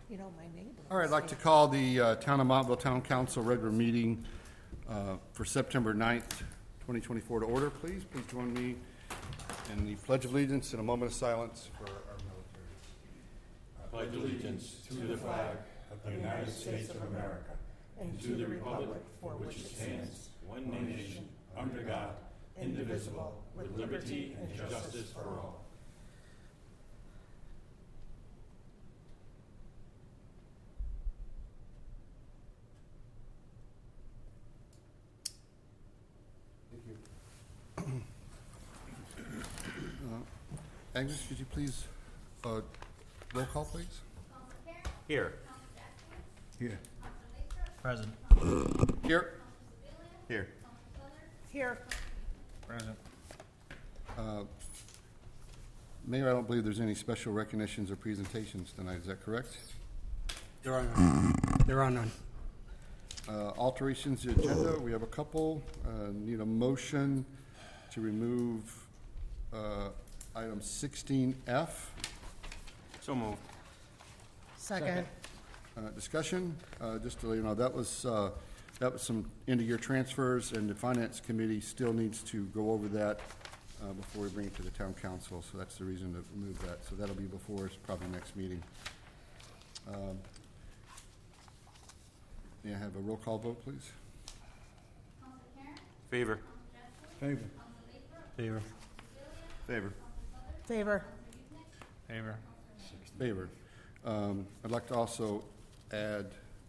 You know, my neighbor. All right, I'd like to call the Town of Montville Town Council regular meeting for September 9th, 2024 to order, please. Please join me in the Pledge of Allegiance and a moment of silence for our military. I pledge allegiance to the flag of the United States of America and to the republic for which it stands, one nation, under God, indivisible, with liberty and justice for all. Agnes, could you please roll call, please? Here. Here. Present. Here. Here. Here. Present. Mayor, I don't believe there's any special recognitions or presentations tonight. Is that correct? There are none. There are none. Alterations to the agenda. We have a couple. Need a motion to remove item 16F. So moved. Second. Discussion. Just to let you know, that was some end-of-year transfers, and the Finance Committee still needs to go over that before we bring it to the Town Council. So that's the reason to remove that. So that'll be before us probably next meeting. May I have a roll call vote, please? Favor. Favor. Favor. Favor. Favor. Favor. Favor. I'd like to also add,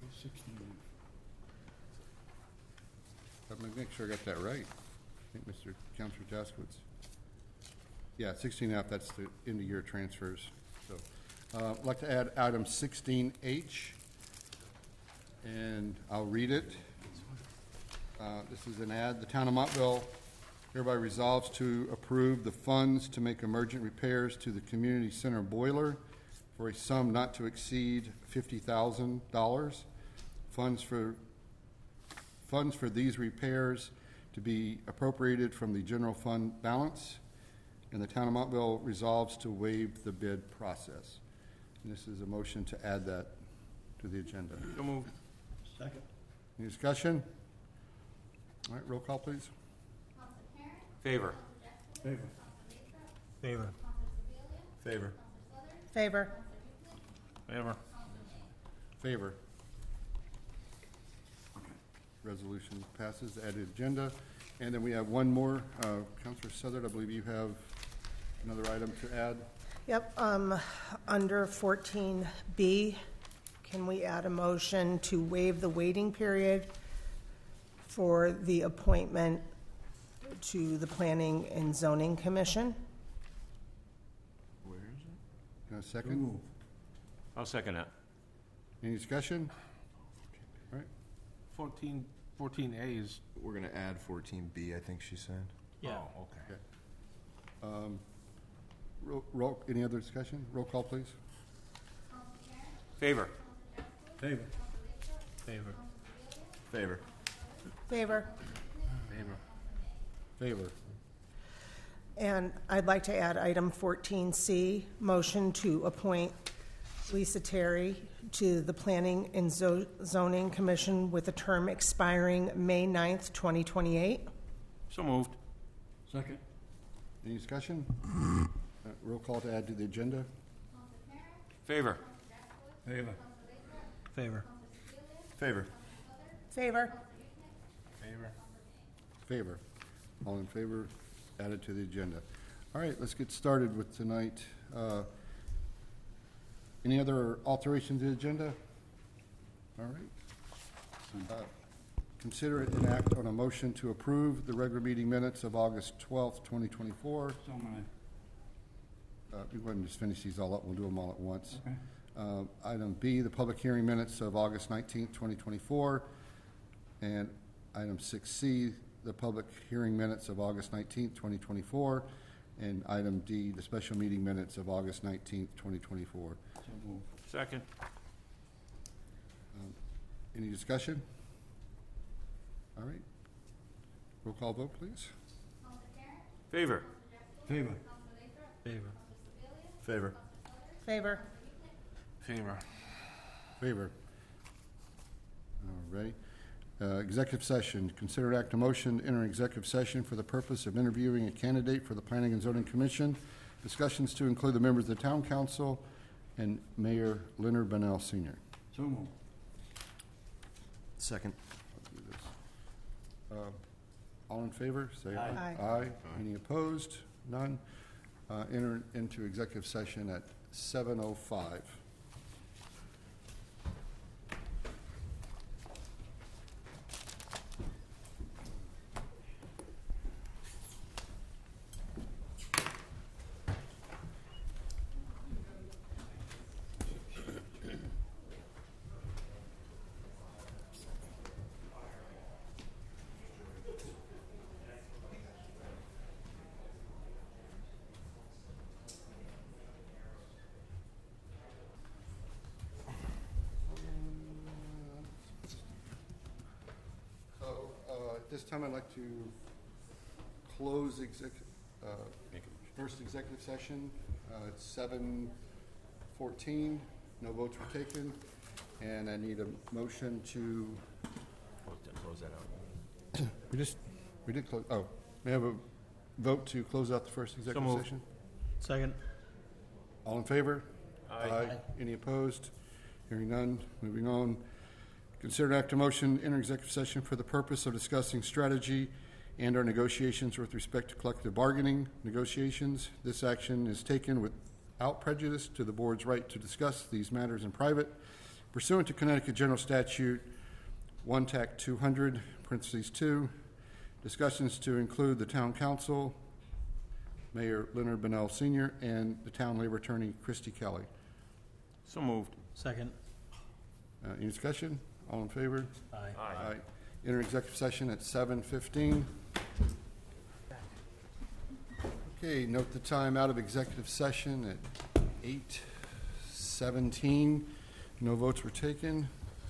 let me make sure I got that right. I think Mr. Councilor Jaskowitz. Yeah, 16F, that's the end-of-year transfers. So I'd like to add item 16H, and I'll read it. This is an ad. The Town of Montville hereby resolves to approve the funds to make emergent repairs to the community center boiler for a sum not to exceed $50,000. Funds for these repairs to be appropriated from the general fund balance, and the Town of Montville resolves to waive the bid process. And this is a motion to add that to the agenda. So moved. Second. Any discussion? All right, roll call, please. Favor. Favor. Favor. Favor. Favor. Favor. Favor. Resolution passes. Added agenda. And then we have one more. Councilor Southard, I believe you have another item to add. Yep, under 14B, can we add a motion to waive the waiting period for the appointment to the Planning and Zoning Commission? Where is it? A second? I'll second that. Any discussion? All right. 14A is. We're going to add 14B, I think she said. Yeah. Oh, okay. Any other discussion? Roll call, please. Favor. Favor. Favor. Favor. Favor. Favor. Favor. And I'd like to add item 14C, motion to appoint Lisa Terry to the Planning and Zoning Commission with a term expiring May 9th, 2028. So moved. Second. Any discussion? Roll call to add to the agenda. Favor. Favor. Favor. Favor. Favor. Favor. Favor. All in favor? Added to the agenda. All right, let's get started with tonight. Any other alterations to the agenda? All right. Consider it an act on a motion to approve the regular meeting minutes of August 12th, 2024. So many. We go ahead and just finish these all up. We'll do them all at once. Okay. Item B, the public hearing minutes of August 19th, 2024. And item 6C, the public hearing minutes of August 19th, 2024. And item D, the special meeting minutes of August 19th, 2024. So moved. Second. Any discussion? All right. Roll call vote, please. Favor. Favor. Favor. Favor. Favor. Favor. Favor. All right. Executive session. Consider act a motion to enter executive session for the purpose of interviewing a candidate for the Planning and Zoning Commission. Discussions to include the members of the Town Council and Mayor Leonard Bennell Sr. So moved. Second. I'll do this. All in favor, say aye. Aye. Aye. Any opposed? None. Enter into executive session at 7:05. At this time, I'd like to close first executive session. It's 7:14. No votes were taken. And I need a motion to... Close that out. We did close, may I have a vote to close out the first executive moved. session? Second. All in favor? Aye. Any opposed? Hearing none. Moving on. Consider act a motion enter executive session for the purpose of discussing strategy and our negotiations with respect to collective bargaining negotiations. This action is taken without prejudice to the board's right to discuss these matters in private pursuant to Connecticut General Statute 1 Tac 200, parentheses 2. Discussions to include the town council, Mayor Leonard Bennell Sr., and the town labor attorney, Christy Kelly. So moved. Second. Any discussion? All in favor? Aye. Aye. Enter executive session at 7:15. Okay, note the time out of executive session at 8:17. No votes were taken.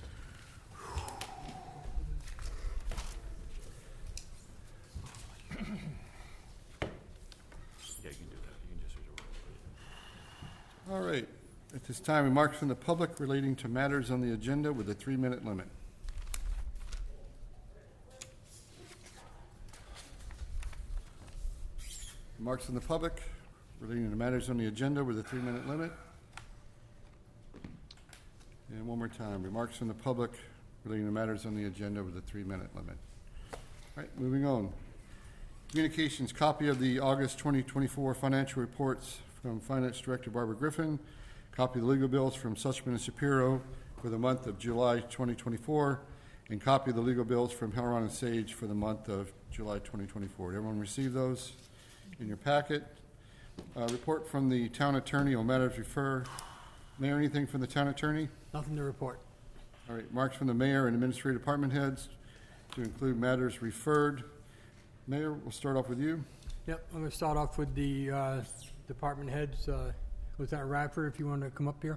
Yeah, you can do that. You can just reserve it. All right. At this time, remarks from the public relating to matters on the agenda with a 3-minute limit. Remarks from the public relating to matters on the agenda with a 3-minute limit. And one more time, remarks from the public relating to matters on the agenda with a 3-minute limit. All right, moving on. Communications, copy of the August 2024 financial reports from Finance Director Barbara Griffin, copy of the legal bills from Sussman and Shapiro for the month of July 2024, and copy of the legal bills from Helleron and Sage for the month of July 2024. Did everyone receive those in your packet? Report from the town attorney on matters refer. Mayor, anything from the town attorney? Nothing to report. All right, marks from the mayor and administrative department heads to include matters referred. Mayor, we'll start off with you. Yep, I'm going to start off with the department heads. Lieutenant Radford, if you want to come up here.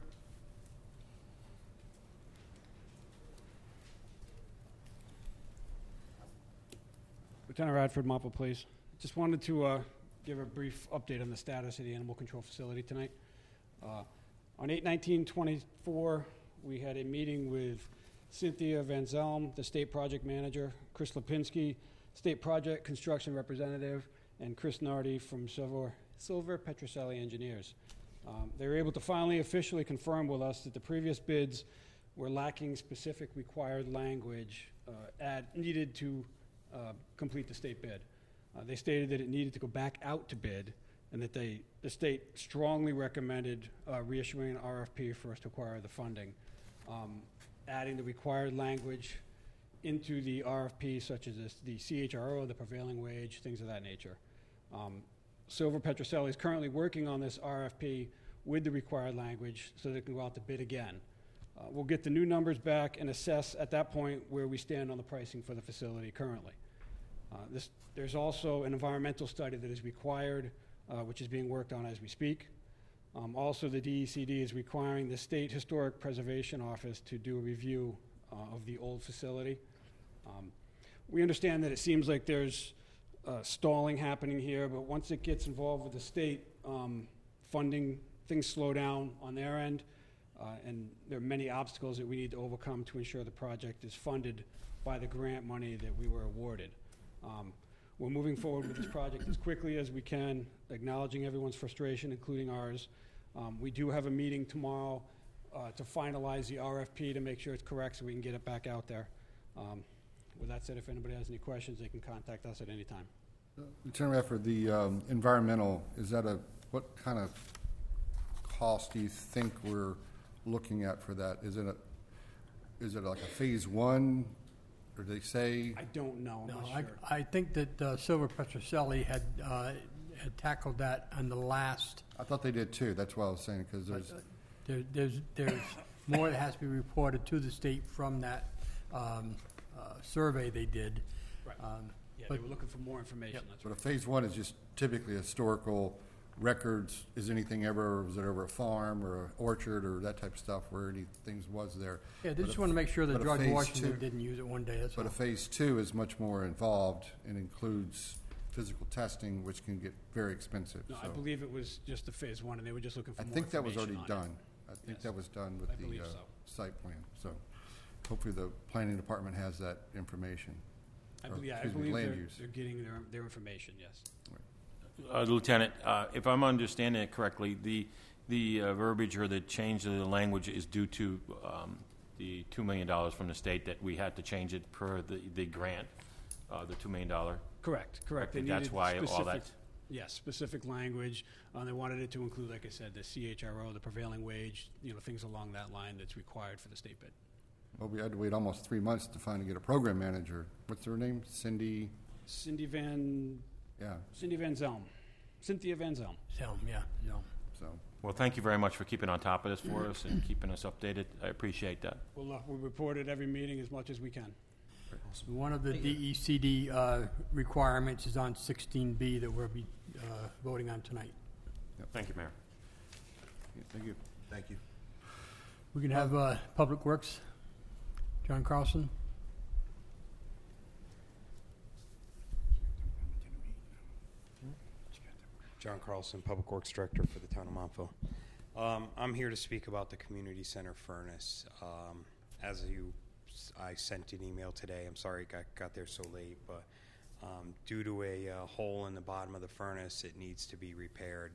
Lieutenant Radford, Mopple, please. Just wanted to give a brief update on the status of the animal control facility tonight. On 8/19/24, we had a meeting with Cynthia Van Zelm, the state project manager, Chris Lipinski, state project construction representative, and Chris Nardi from Silver Petroselli Engineers. They were able to finally officially confirm with us that the previous bids were lacking specific required language needed to complete the state bid. They stated that it needed to go back out to bid, and that the state strongly recommended reissuing an RFP for us to acquire the funding, adding the required language into the RFP, such as the CHRO, the prevailing wage, things of that nature. Silver Petroselli is currently working on this RFP with the required language so that it can go out to bid again. We'll get the new numbers back and assess at that point where we stand on the pricing for the facility currently. There's also an environmental study that is required, which is being worked on as we speak. Also, the DECD is requiring the State Historic Preservation Office to do a review of the old facility. We understand that it seems like there's stalling happening here, but once it gets involved with the state funding, things slow down on their end. and there are many obstacles that we need to overcome to ensure the project is funded by the grant money that we were awarded. We're moving forward with this project as quickly as we can, acknowledging everyone's frustration, including ours. We do have a meeting tomorrow to finalize the RFP to make sure it's correct so we can get it back out there. With that said, if anybody has any questions, they can contact us at any time. Lieutenant Radford, the environmental, is that what kind of cost do you think we're looking at for that? Is it like a phase one, or do they say? I don't know. No, I'm not sure. I think that Silver Petrocelli had tackled that on the last. I thought they did too. That's what I was saying, because There's more that has to be reported to the state from that survey they did. Right. Yeah, but- they were looking for more information. That's but a phase one is just typically historical records. Is anything ever, was it ever a farm or an orchard or that type of stuff where anything was there? Yeah, they But just a- want to make sure that but a George phase Washington two- didn't use it one day, that's all. But a phase two is much more involved and includes physical testing, which can get very expensive. No, I So believe it was just the phase one, and they were just looking for I more think that was information already on it. done. I think Yes. that was done with I the believe so. site plan. So hopefully the planning department has that information. I Or, believe, excuse me, land use. they're getting their information, yes. Lieutenant, if I'm understanding it correctly, the verbiage or the change of the language is due to the $2 million from the state that we had to change it per the grant, the $2 million. Correct. They And that's needed why all specific- that. Yes, specific language. They wanted it to include, like I said, the CHRO, the prevailing wage, things along that line that's required for the state bid. Well, we had to wait almost 3 months to finally get a program manager. What's her name? Cindy? Cynthia Van Zelm. Cynthia Van Zelm. Yeah. So, Well, thank you very much for keeping on top of this for us and keeping us updated. I appreciate that. We'll report at every meeting as much as we can. One of the DECD requirements is on 16B that we'll be voting on tonight. Thank you, Mayor. yeah, thank you. Thank you. We can have Public Works, John Carlson. John Carlson, Public Works Director for the town of Montville. I'm here to speak about the community center furnace. I sent an email today. I'm sorry it got there so late, but due to a hole in the bottom of the furnace, it needs to be repaired.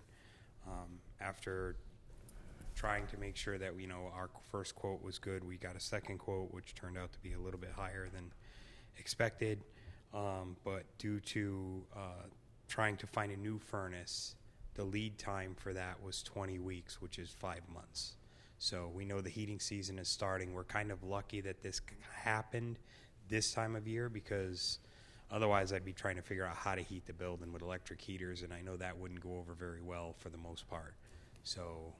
After trying to make sure that our first quote was good, we got a second quote, which turned out to be a little bit higher than expected. But due to trying to find a new furnace, the lead time for that was 20 weeks, which is 5 months. So we know the heating season is starting. We're kind of lucky that this happened this time of year, because otherwise I'd be trying to figure out how to heat the building with electric heaters, and I know that wouldn't go over very well for the most part. So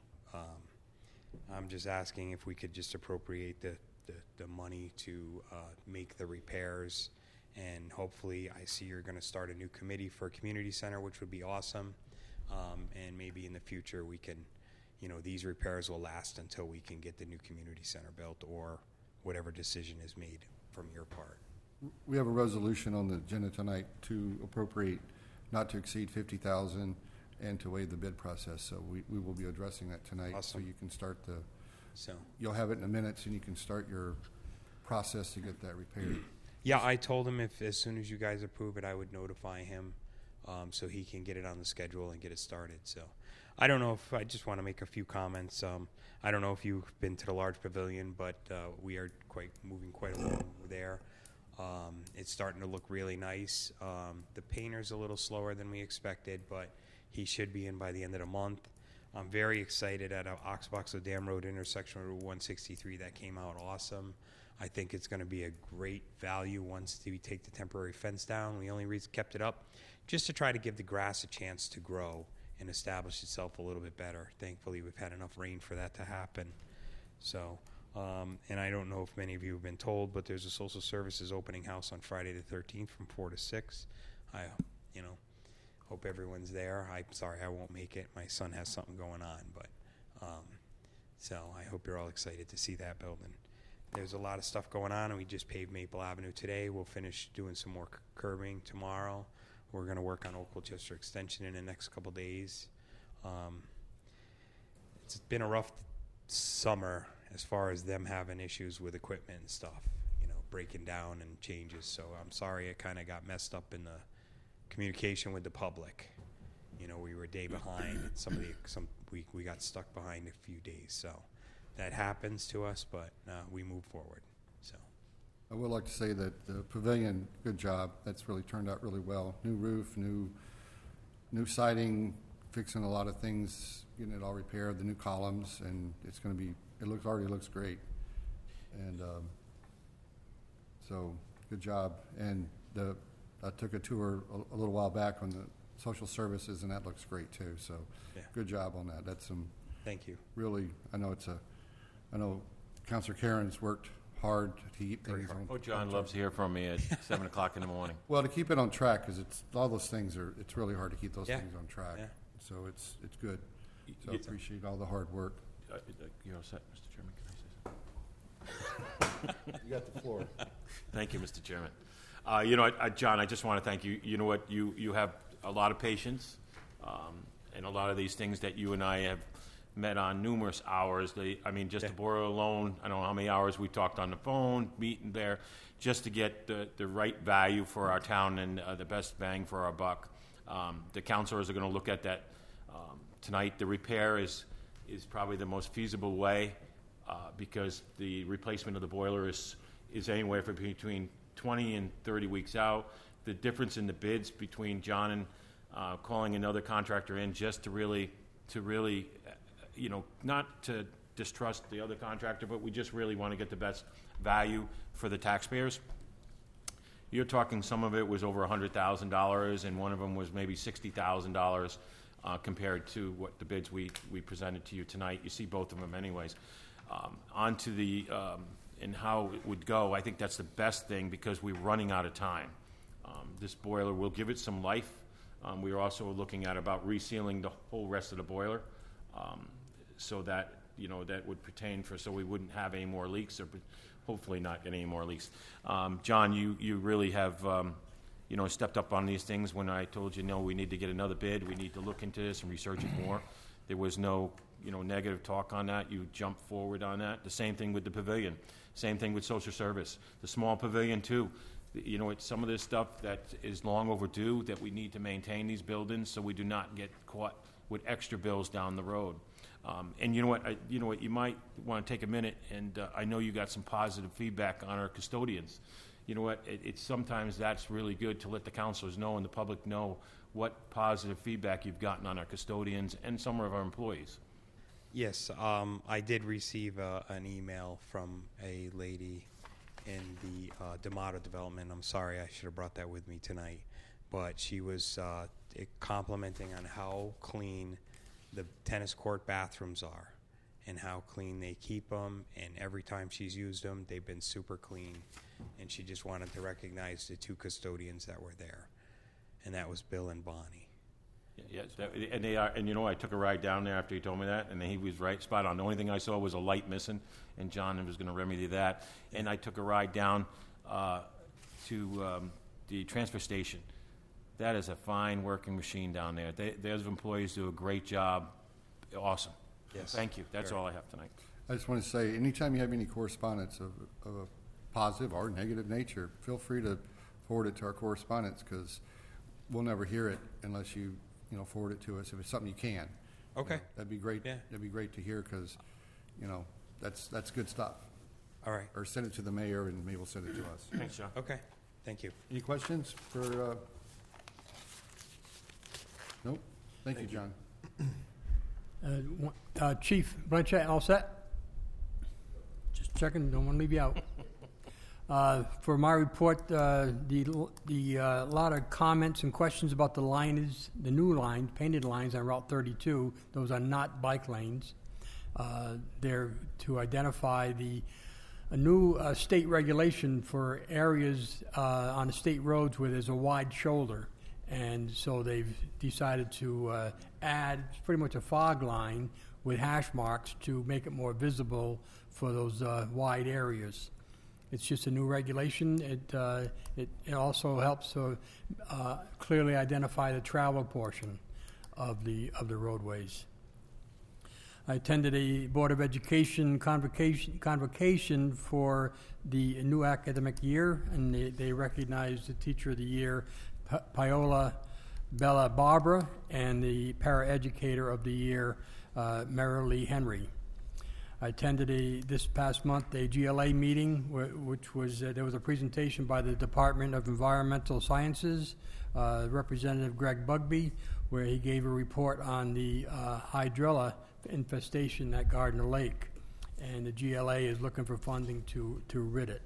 I'm just asking if we could just appropriate the money to make the repairs. And hopefully, I see you're going to start a new committee for a community center, which would be awesome. And maybe in the future we can, these repairs will last until we can get the new community center built, or whatever decision is made from your part. We have a resolution on the agenda tonight to appropriate not to exceed $50,000 and to waive the bid process. So we will be addressing that tonight. Awesome. So you can start So, you'll have it in a minute, and you can start your process to get that repaired. yeah, I told him as soon as you guys approve it, I would notify him, so he can get it on the schedule and get it started. So I don't know if I just want to make a few comments. I don't know if you've been to the large pavilion, but we are moving quite along there. It's starting to look really nice. The painter's a little slower than we expected, but he should be in by the end of the month. I'm very excited at Oxbox Dam Road intersection with Route 163. That came out awesome. I think it's going to be a great value once we take the temporary fence down. We only kept it up just to try to give the grass a chance to grow and establish itself a little bit better. Thankfully, we've had enough rain for that to happen. So, and I don't know if many of you have been told, but there's a social services opening house on Friday the 13th from 4 to 6. I, hope everyone's there. I'm sorry I won't make it. My son has something going on, but so I hope you're all excited to see that building. There's a lot of stuff going on, and we just paved Maple Avenue today. We'll finish doing some more curbing tomorrow. We're going to work on Oak Colchester Extension in the next couple days. It's been a rough summer as far as them having issues with equipment and stuff, breaking down and changes. So I'm sorry it kind of got messed up in the communication with the public. We were a day behind. We got stuck behind a few days. So that happens to us, but we move forward. So I would like to say that the pavilion, good job. That's really turned out really well. New roof, new siding, fixing a lot of things, getting it all repaired, the new columns, and it's going to be, already looks great. And so good job. And I took a tour a little while back on the social services, and that looks great too. So Yeah. good job on that. That's some thank you. really, I know Councilor Karen's worked hard to keep things on. Oh, John loves to hear from me at 7 o'clock in the morning. Well, to keep it on track, because all those things it's really hard to keep those Yeah. things on track. Yeah. So it's good. So I Yeah. appreciate all the hard work. You're all set, Mr. Chairman. Can I say something? You got the floor. Thank you, Mr. Chairman. John, I just want to thank you. You know what? You have a lot of patience, and a lot of these things that you and I have met on numerous hours. Just the boiler alone, I don't know how many hours we talked on the phone, meeting there, just to get the right value for our town and the best bang for our buck. The councilors are going to look at that tonight. The repair is probably the most feasible way because the replacement of the boiler is anywhere from between 20 and 30 weeks out. The difference in the bids between John and calling another contractor in just to really, not to distrust the other contractor, but we just really want to get the best value for the taxpayers. You're talking some of it was over $100,000, and one of them was maybe $60,000 compared to what the bids we presented to you tonight. You see both of them anyways. On to the and how it would go, I think that's the best thing because we're running out of time. This boiler will give it some life. We are also looking at about resealing the whole rest of the boiler so that, that would pertain so we wouldn't have any more leaks or hopefully not get any more leaks. John, you really have, stepped up on these things when I told you, no, we need to get another bid. We need to look into this and research it more. There was no, negative talk on that. You jumped forward on that. The same thing with the pavilion. Same thing with social service. The small pavilion, too. It's some of this stuff that is long overdue that we need to maintain these buildings so we do not get caught with extra bills down the road. And you know what? You might want to take a minute, and I know you got some positive feedback on our custodians. You know what? It's sometimes that's really good to let the councilors know and the public know what positive feedback you've gotten on our custodians and some of our employees. Yes, I did receive an email from a lady in the D'Amato development. I'm sorry, I should have brought that with me tonight. But she was complimenting on how clean the tennis court bathrooms are and how clean they keep them. And every time she's used them, they've been super clean. And she just wanted to recognize the two custodians that were there. And that was Bill and Bonnie. Yes, and they are. And I took a ride down there after he told me that, and he was right, spot on. The only thing I saw was a light missing, and John was going to remedy that. And I took a ride down to the transfer station. That is a fine working machine down there. Those employees do a great job. Awesome. Yes. Thank you. That's all I have tonight. I just want to say, anytime you have any correspondence of a positive or negative nature, feel free to forward it to our correspondents because we'll never hear it unless you forward it to us if it's something you can. Okay. That'd be great. Yeah. That'd be great to hear because, that's good stuff. All right. Or send it to the mayor and maybe we'll send it to us. Thanks, John. Okay. Thank you. Any questions for? Nope. Thank you, John. Chief Blanchett, all set? Just checking, don't want to leave you out. For my report, the lot of comments and questions about the lines, the new lines, painted lines on Route 32. Those are not bike lanes. They're to identify a new state regulation for areas on the state roads where there's a wide shoulder. And so they've decided to add pretty much a fog line with hash marks to make it more visible for those wide areas. It's just a new regulation. It also helps to clearly identify the travel portion of the roadways. I attended a Board of Education convocation for the new academic year, and they recognized the Teacher of the Year, Paola Bella Barbara, and the Paraeducator of the Year, Marilee Henry. I attended this past month a GLA meeting, which was there was a presentation by the Department of Environmental Sciences, Representative Greg Bugby, where he gave a report on the hydrilla infestation at Gardner Lake, and the GLA is looking for funding to rid it.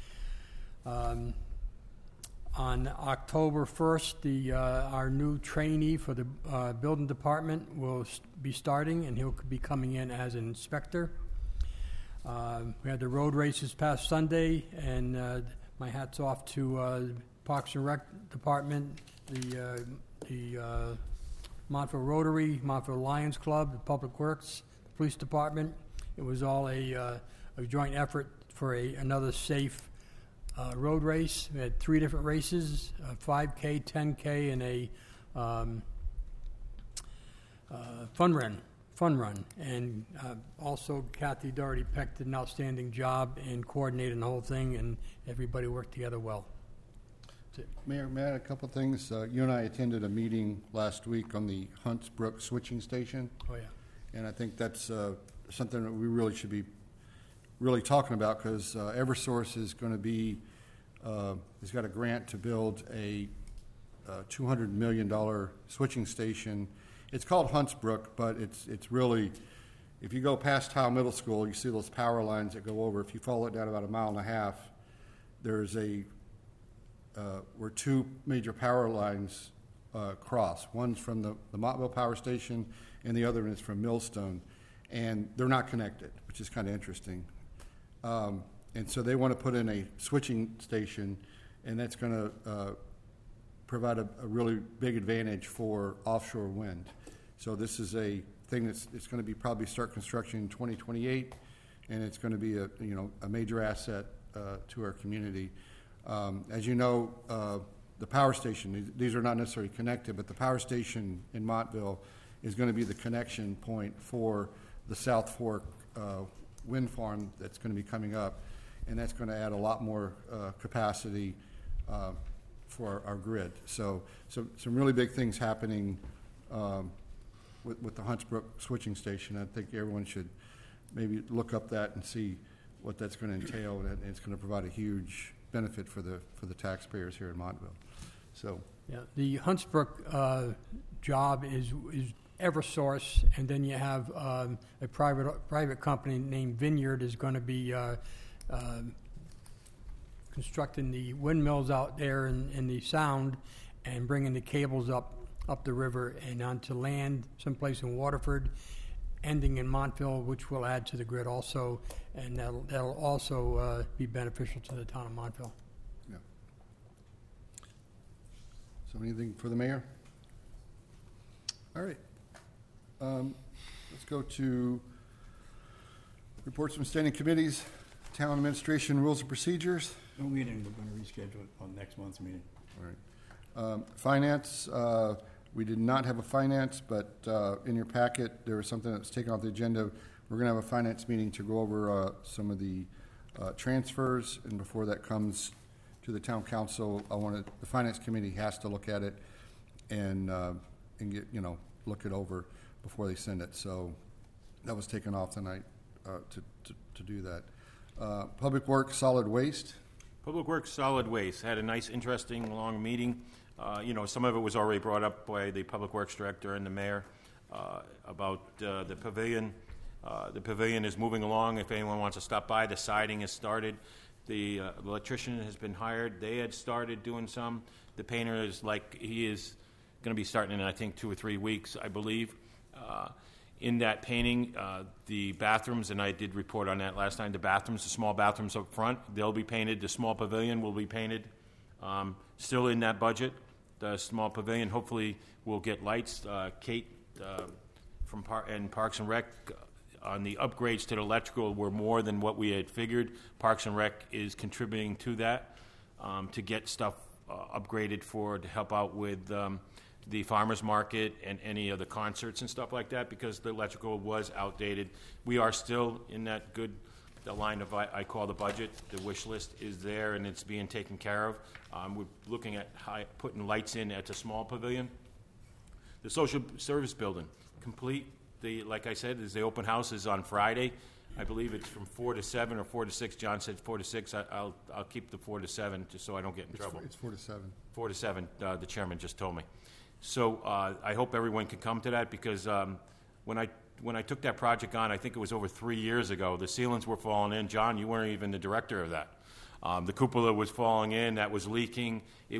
On October 1st, our new trainee for the building department will be starting, and he'll be coming in as an inspector. We had the road races past Sunday, and my hat's off to Parks and Rec Department, the Montville Rotary, Montville Lions Club, the Public Works, the Police Department. It was all a joint effort for another safe road race. We had 3 different races, a 5K, 10K, and a fun run. And also Kathy Doherty Peck did an outstanding job in coordinating the whole thing, and everybody worked together well. Mayor, may I add a couple of things? You and I attended a meeting last week on the Hunts Brook switching station. Oh, yeah. And I think that's something that we really should be really talking about, because Eversource is going to be, has got a grant to build a $200 million switching station. It's called Hunts Brook, but it's really, if you go past Howe Middle School, you see those power lines that go over. If you follow it down about 1.5 miles, there's where 2 major power lines cross. One's from the Montville Power Station, and the other one is from Millstone. And they're not connected, which is kind of interesting. And so they want to put in a switching station, and that's going to provide a really big advantage for offshore wind. So this is a thing it's going to be probably start construction in 2028, and it's going to be a major asset to our community. As you know, the power station, these are not necessarily connected, but the power station in Montville is going to be the connection point for the South Fork wind farm that's going to be coming up, and that's going to add a lot more capacity for our grid. So some really big things happening with the Hunts Brook switching station. I think everyone should maybe look up that and see what that's going to entail, and it's going to provide a huge benefit for the taxpayers here in Montville. So yeah, the Hunts Brook job is Eversource, and then you have a private company named Vineyard is going to be constructing the windmills out there in the Sound, and bringing the cables up the river and onto land someplace in Waterford, ending in Montville, which will add to the grid also, and that'll also be beneficial to the town of Montville. yeah. So anything for the mayor? All right. Let's go to reports from standing committees, town administration rules and procedures. No meeting, we're going to reschedule it on next month's meeting. All right. Finance, we did not have a finance, but in your packet, there was something that was taken off the agenda. We're going to have a finance meeting to go over some of the transfers, and before that comes to the town council, the finance committee has to look at it and get, look it over before they send it. So that was taken off tonight to do that. Public Works, Solid Waste. Public Works Solid Waste had a nice, interesting, long meeting. Some of it was already brought up by the Public Works Director and the Mayor about the pavilion. The pavilion is moving along. If anyone wants to stop by, the siding has started. The electrician has been hired. They had started doing some. The painter he is going to be starting in, I think, 2 or 3 weeks, I believe. In that painting, the bathrooms, and I did report on that last time, the small bathrooms up front, they'll be painted. The small pavilion will be painted. Still in that budget. The small pavilion hopefully will get lights. Kate from Parks and Rec on the upgrades to the electrical were more than what we had figured. Parks and Rec is contributing to that to get stuff upgraded to help out with the farmer's market and any of the concerts and stuff like that, because the electrical was outdated. We are still in that the line of, I call the budget, the wish list is there and it's being taken care of. We're looking at putting lights in at the small pavilion. The social service building, complete. Like I said, the open house is on Friday. I believe it's from 4 to 7 or 4 to 6. John said 4 to 6. I'll keep the 4 to 7 just so I don't get in trouble. It's 4 to 7. 4 to 7, the chairman just told me. So I hope everyone can come to that, because when I took that project on, I think it was over 3 years ago, the ceilings were falling in. John, you weren't even the director of that. The cupola was falling in, that was leaking.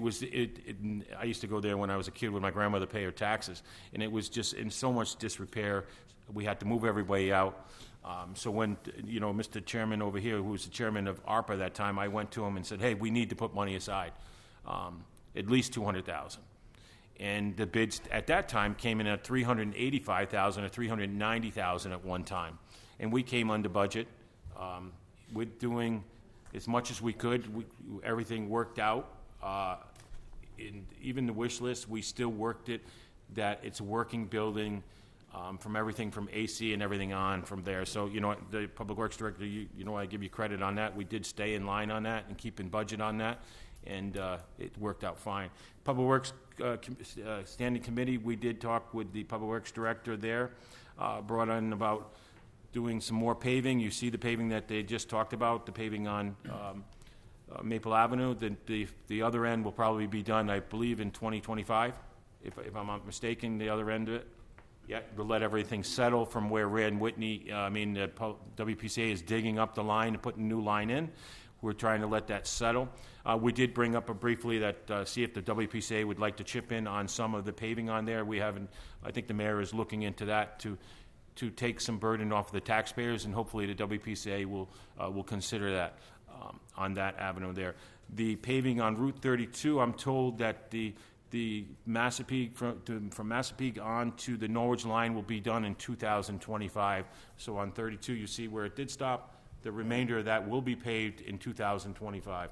I used to go there when I was a kid with my grandmother, pay her taxes, and it was just in so much disrepair. We had to move everybody out. So when, Mr. Chairman over here, who was the chairman of ARPA that time, I went to him and said, hey, we need to put money aside, at least $200,000. And the bids at that time came in at $385,000 or $390,000 at one time. And we came under budget. We're doing as much as we could. Everything worked out. Even the wish list, we still worked it, that it's a working building, from everything from AC and everything on from there. So, the Public Works Director, I give you credit on that. We did stay in line on that and keep in budget on that, and it worked out fine. Public Works Standing Committee, we did talk with the Public Works Director there, brought in about doing some more paving. You see the paving that they just talked about, the paving on Maple Avenue. The other end will probably be done, I believe, in 2025, if I'm not mistaken, the other end of it. Yeah, we'll let everything settle from where Rand Whitney, the WPCA is digging up the line and putting a new line in. We're trying to let that settle. We did bring up briefly that see if the WPCA would like to chip in on some of the paving on there. We haven't. I think the mayor is looking into that to take some burden off the taxpayers, and hopefully the WPCA will consider that on that avenue there. The paving on Route 32, I'm told that the Massapequa from Massapequa on to the Norwich line will be done in 2025. So on 32, you see where it did stop. The remainder of that will be paved in 2025.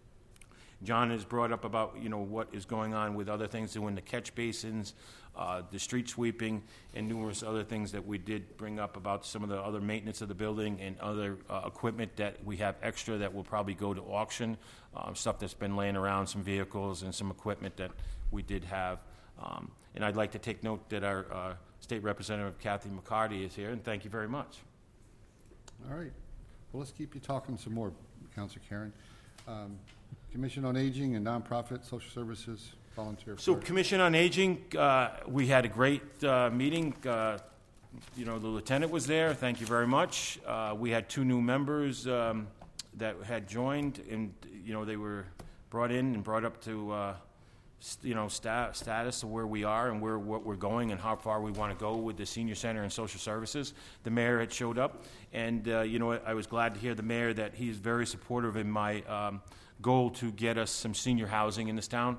John has brought up about what is going on with other things, doing the catch basins, the street sweeping, and numerous other things that we did bring up about some of the other maintenance of the building and other equipment that we have extra that will probably go to auction, stuff that's been laying around, some vehicles and some equipment that we did have. And I'd like to take note that our State Representative Kathy McCarty is here, and thank you very much. All right. Well, let's keep you talking some more, Councilor Karen. Commission on Aging and Nonprofit Social Services Volunteer. So, Commission on Aging, we had a great meeting. The lieutenant was there. Thank you very much. We had 2 new members that had joined, and they were brought in and brought up to status of where we are and what we're going and how far we want to go with the senior center and social services. The mayor had showed up, and I was glad to hear the mayor that he's very supportive in my goal to get us some senior housing in this town.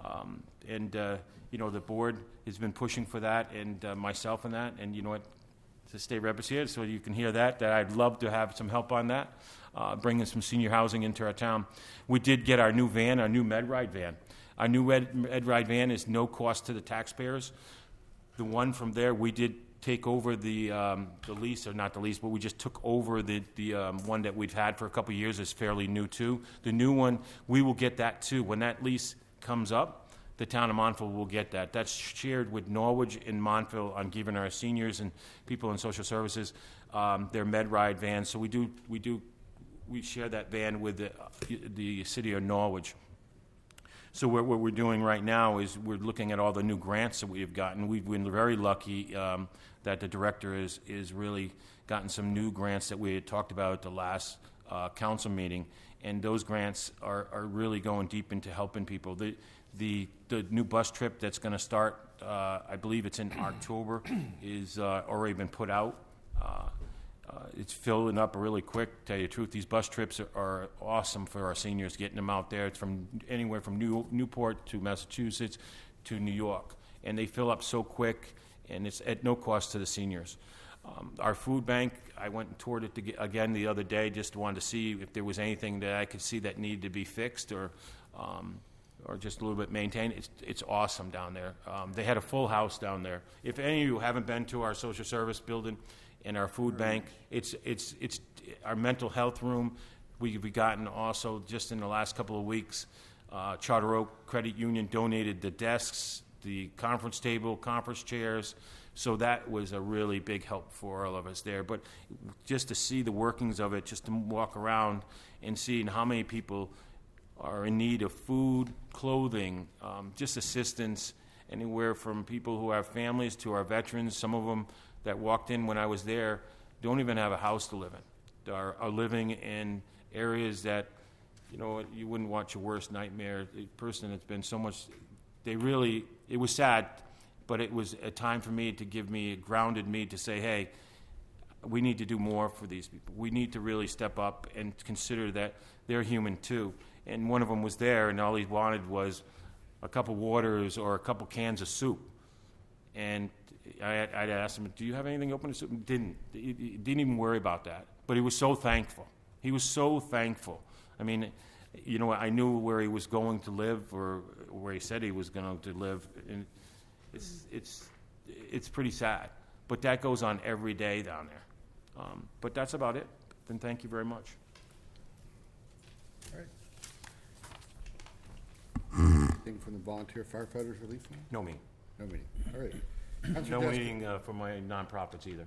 The board has been pushing for that, and myself in that, and the state rep is here, so you can hear that I'd love to have some help on that, bringing some senior housing into our town. We did get our new van, our new MedRide van. Our new MedRide van is no cost to the taxpayers. The one from there, we did take over the lease, or not the lease, but we just took over the one that we've had for a couple of years. Is fairly new too. The new one, we will get that too. When that lease comes up, the town of Montville will get that. That's shared with Norwich and Montville on giving our seniors and people in social services their MedRide vans. So we share that van with the city of Norwich. So what we're doing right now is we're looking at all the new grants that we have gotten. We've been very lucky that the director is really gotten some new grants that we had talked about at the last council meeting, and those grants are really going deep into helping people. The new bus trip that's going to start, I believe it's in October, is already been put out. It's filling up really quick. To tell you the truth, these bus trips are awesome for our seniors, getting them out there. It's from anywhere from Newport to Massachusetts to New York, and they fill up so quick, and it's at no cost to the seniors. Our food bank, I went and toured it again the other day, just wanted to see if there was anything that I could see that needed to be fixed or or just a little bit maintained. It's awesome down there. They had a full house down there. If any of you haven't been to our social service building and our food bank, it's our mental health room. We've gotten also, just in the last couple of weeks, Charter Oak Credit Union donated the desks, the conference table, conference chairs. So that was a really big help for all of us there. But just to see the workings of it, just to walk around and seeing how many people are in need of food, clothing, just assistance, anywhere from people who have families to our veterans. Some of them that walked in when I was there don't even have a house to live in. Are living in areas that, you know, you wouldn't want your worst nightmare. A person that's been so much, it was sad, but it was a time for me to grounded me to say, hey, we need to do more for these people. We need to really step up and consider that they're human too. And one of them was there, and all he wanted was a couple waters or a couple cans of soup. And I'd asked him, do you have anything open to soup? He didn't even worry about that. But he was so thankful. He was so thankful. I mean, you know, I knew where he was going to live, or where he said he was going to live. And it's pretty sad. But that goes on every day down there. But that's about it. Then thank you very much. All right. Anything from the Volunteer Firefighters Relief Fund? No meeting. No meeting. All right. Councilor No Deska. meeting for my nonprofits either.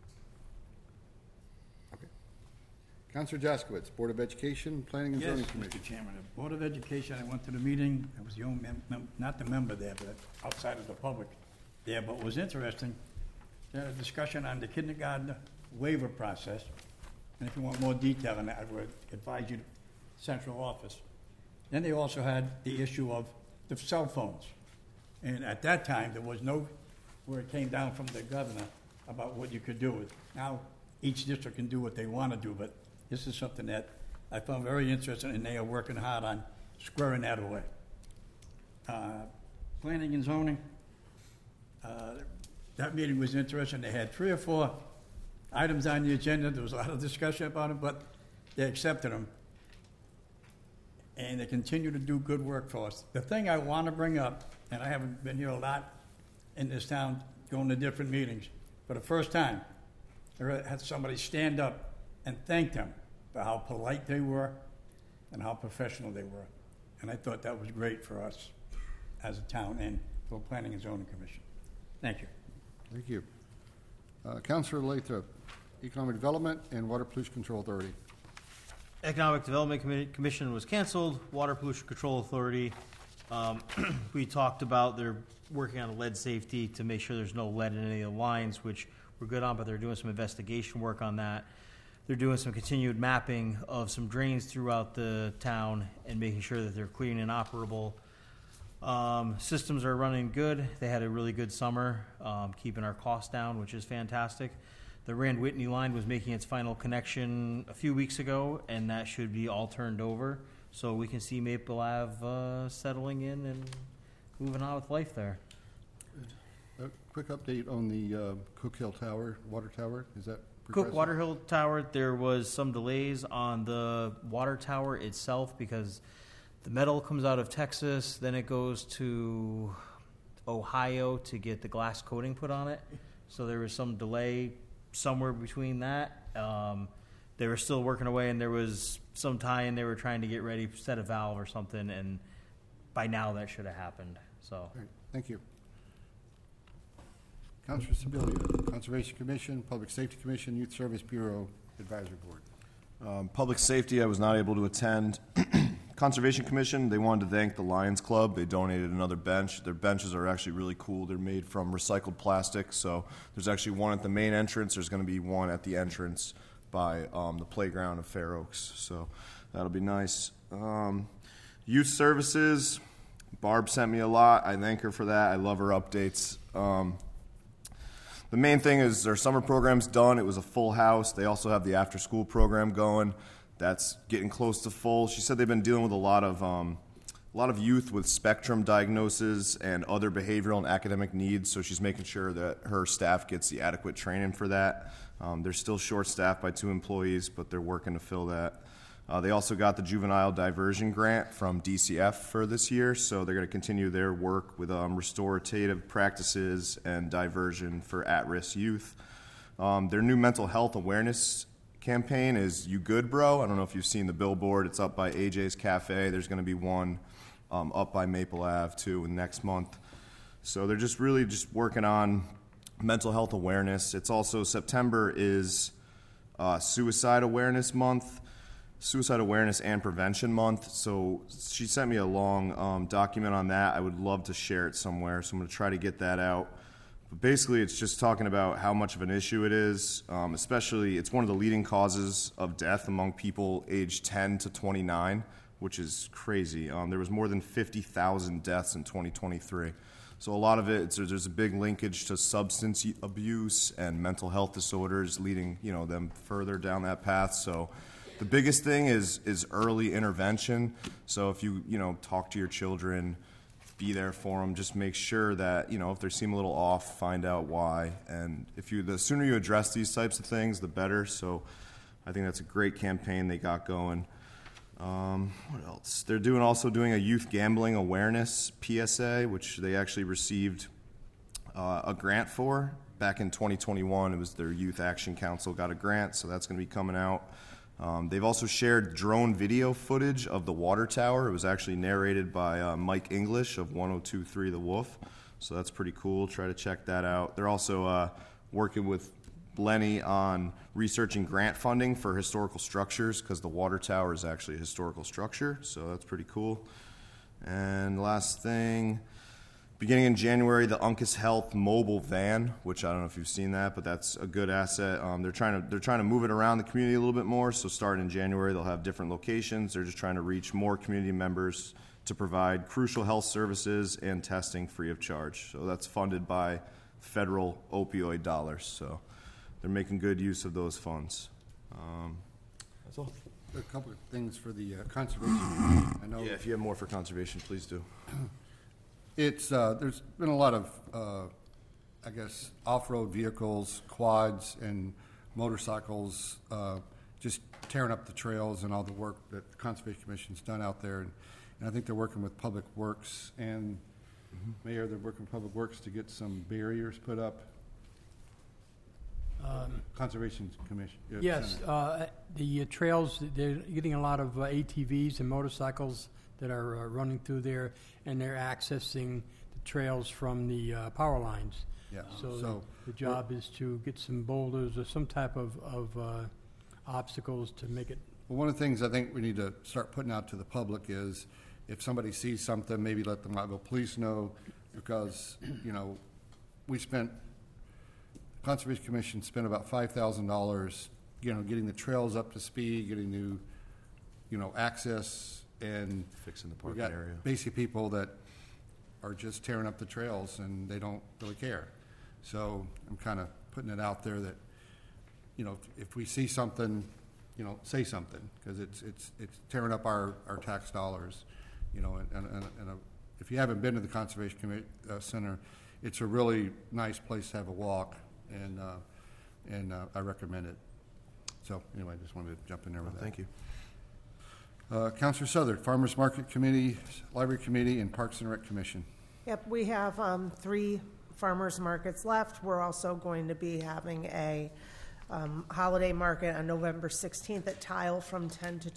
Okay. Councilor Jaskowitz, Board of Education, Planning and Yes, Zoning Commission. Mr. Chairman, the Board of Education, I went to the meeting, I was the only not the member there, but outside of the public there, but it was interesting. They had a discussion on the kindergarten waiver process, and if you want more detail on that, I would advise you to central office. Then they also had the issue of the cell phones. And at that time, there was no, where it came down from the governor about what you could do with. Now, each district can do what they want to do, but this is something that I found very interesting, and they are working hard on squaring that away. Planning and zoning, that meeting was interesting. They had 3 or 4 items on the agenda. There was a lot of discussion about them, but they accepted them. And they continue to do good work for us. The thing I want to bring up, and I haven't been here a lot in this town going to different meetings, for the first time, I had somebody stand up and thank them for how polite they were and how professional they were. And I thought that was great for us as a town and for the Planning and Zoning Commission. Thank you. Thank you. Councilor Lathrop, Economic Development and Water Pollution Control Authority. Economic Development Commission was canceled. Water Pollution Control Authority, we talked about they're working on lead safety to make sure there's no lead in any of the lines, which we're good on, but they're doing some investigation work on that. They're doing some continued mapping of some drains throughout the town and making sure that they're clean and operable. Systems are running good. They had a really good summer, keeping our costs down, which is fantastic. The Rand Whitney line was making its final connection a few weeks ago, and that should be all turned over. So we can see Maple Ave settling in and moving on with life there. A quick update on the Cook Hill Tower, water tower. Is that progressing? Cook Water Hill Tower, there was some delays on the water tower itself because the metal comes out of Texas, then it goes to Ohio to get the glass coating put on it. So there was some delay somewhere between that. They were still working away, and there was some tie-in. They were trying to get ready, set a valve or something, and by now that should have happened. So, All right, thank you. Councilor Sibilia, Conservation Commission, Public Safety Commission, Youth Service Bureau Advisory Board. Public safety, I was not able to attend. Conservation Commission, they wanted to thank the Lions Club. They donated another bench. Their benches are actually really cool. They're made from recycled plastic, so there's actually one at the main entrance. There's going to be one at the entrance by the playground of Fair Oaks, so that'll be nice. Youth Services, Barb sent me a lot. I thank her for that. I love her updates. The main thing is their summer program's done. It was a full house. They also have the after-school program going. That's getting close to full. She said they've been dealing with a lot of youth with spectrum diagnosis and other behavioral and academic needs, so she's making sure that her staff gets the adequate training for that. They're still short-staffed by 2 employees, but they're working to fill that. They also got the Juvenile Diversion Grant from DCF for this year, so they're going to continue their work with restorative practices and diversion for at-risk youth. Their new mental health awareness campaign is You Good Bro. I don't know if you've seen the billboard. It's up by AJ's Cafe. There's going to be one up by Maple Ave, too, next month. So they're just really just working on mental health awareness. It's also September is Suicide Awareness Month, Suicide Awareness and Prevention Month. So she sent me a long document on that. I would love to share it somewhere, so I'm going to try to get that out. But basically, it's just talking about how much of an issue it is, especially it's one of the leading causes of death among people aged 10 to 29, which is crazy. There was more than 50,000 deaths in 2023. So a lot of it, there's a big linkage to substance abuse and mental health disorders, leading them further down that path. So the biggest thing is early intervention. So if you talk to your children, be there for them. Just make sure that if they seem a little off, find out why. And the sooner you address these types of things, the better. So I think that's a great campaign they got going. What else? They're also doing a youth gambling awareness PSA, which they actually received a grant for back in 2021. It was their Youth Action Council got a grant, so that's going to be coming out. They've also shared drone video footage of the water tower. It was actually narrated by Mike English of 102.3 The Wolf, so that's pretty cool. Try to check that out. They're also working with Lenny on researching grant funding for historical structures, because the water tower is actually a historical structure, so that's pretty cool. And last thing, beginning in January, the Uncas Health mobile van, which I don't know if you've seen that, but that's a good asset. They're trying to move it around the community a little bit more. So starting in January, they'll have different locations. They're just trying to reach more community members to provide crucial health services and testing free of charge. So that's funded by federal opioid dollars. So they're making good use of those funds. That's all. A couple of things for the conservation. I know. Yeah, if you have more for conservation, please do. It's there's been a lot of, I guess, off-road vehicles, quads, and motorcycles just tearing up the trails and all the work that the Conservation Commission's done out there. And I think they're working with Public Works and Mayor. They're working with Public Works to get some barriers put up. Conservation Commission. Yes, the trails, they're getting a lot of ATVs and motorcycles that are running through there, and they're accessing the trails from the power lines. Yeah. So the job is to get some boulders or some type of obstacles to make it. Well, one of the things I think we need to start putting out to the public is if somebody sees something, maybe let the Mottville Police know, because, Conservation Commission spent about $5,000, getting the trails up to speed, getting new, access, and Fixing the parking area. Basically people that are just tearing up the trails and they don't really care. So I'm kind of putting it out there that, if we see something, say something, because it's tearing up our tax dollars, and if you haven't been to the Conservation Center, it's a really nice place to have a walk, and I recommend it. So anyway, I just wanted to jump in there with that. Thank you. Councilor Southard, Farmers Market Committee, Library Committee, and Parks and Rec Commission. Yep, we have 3 farmers markets left. We're also going to be having a holiday market on November 16th at Tile from 10 to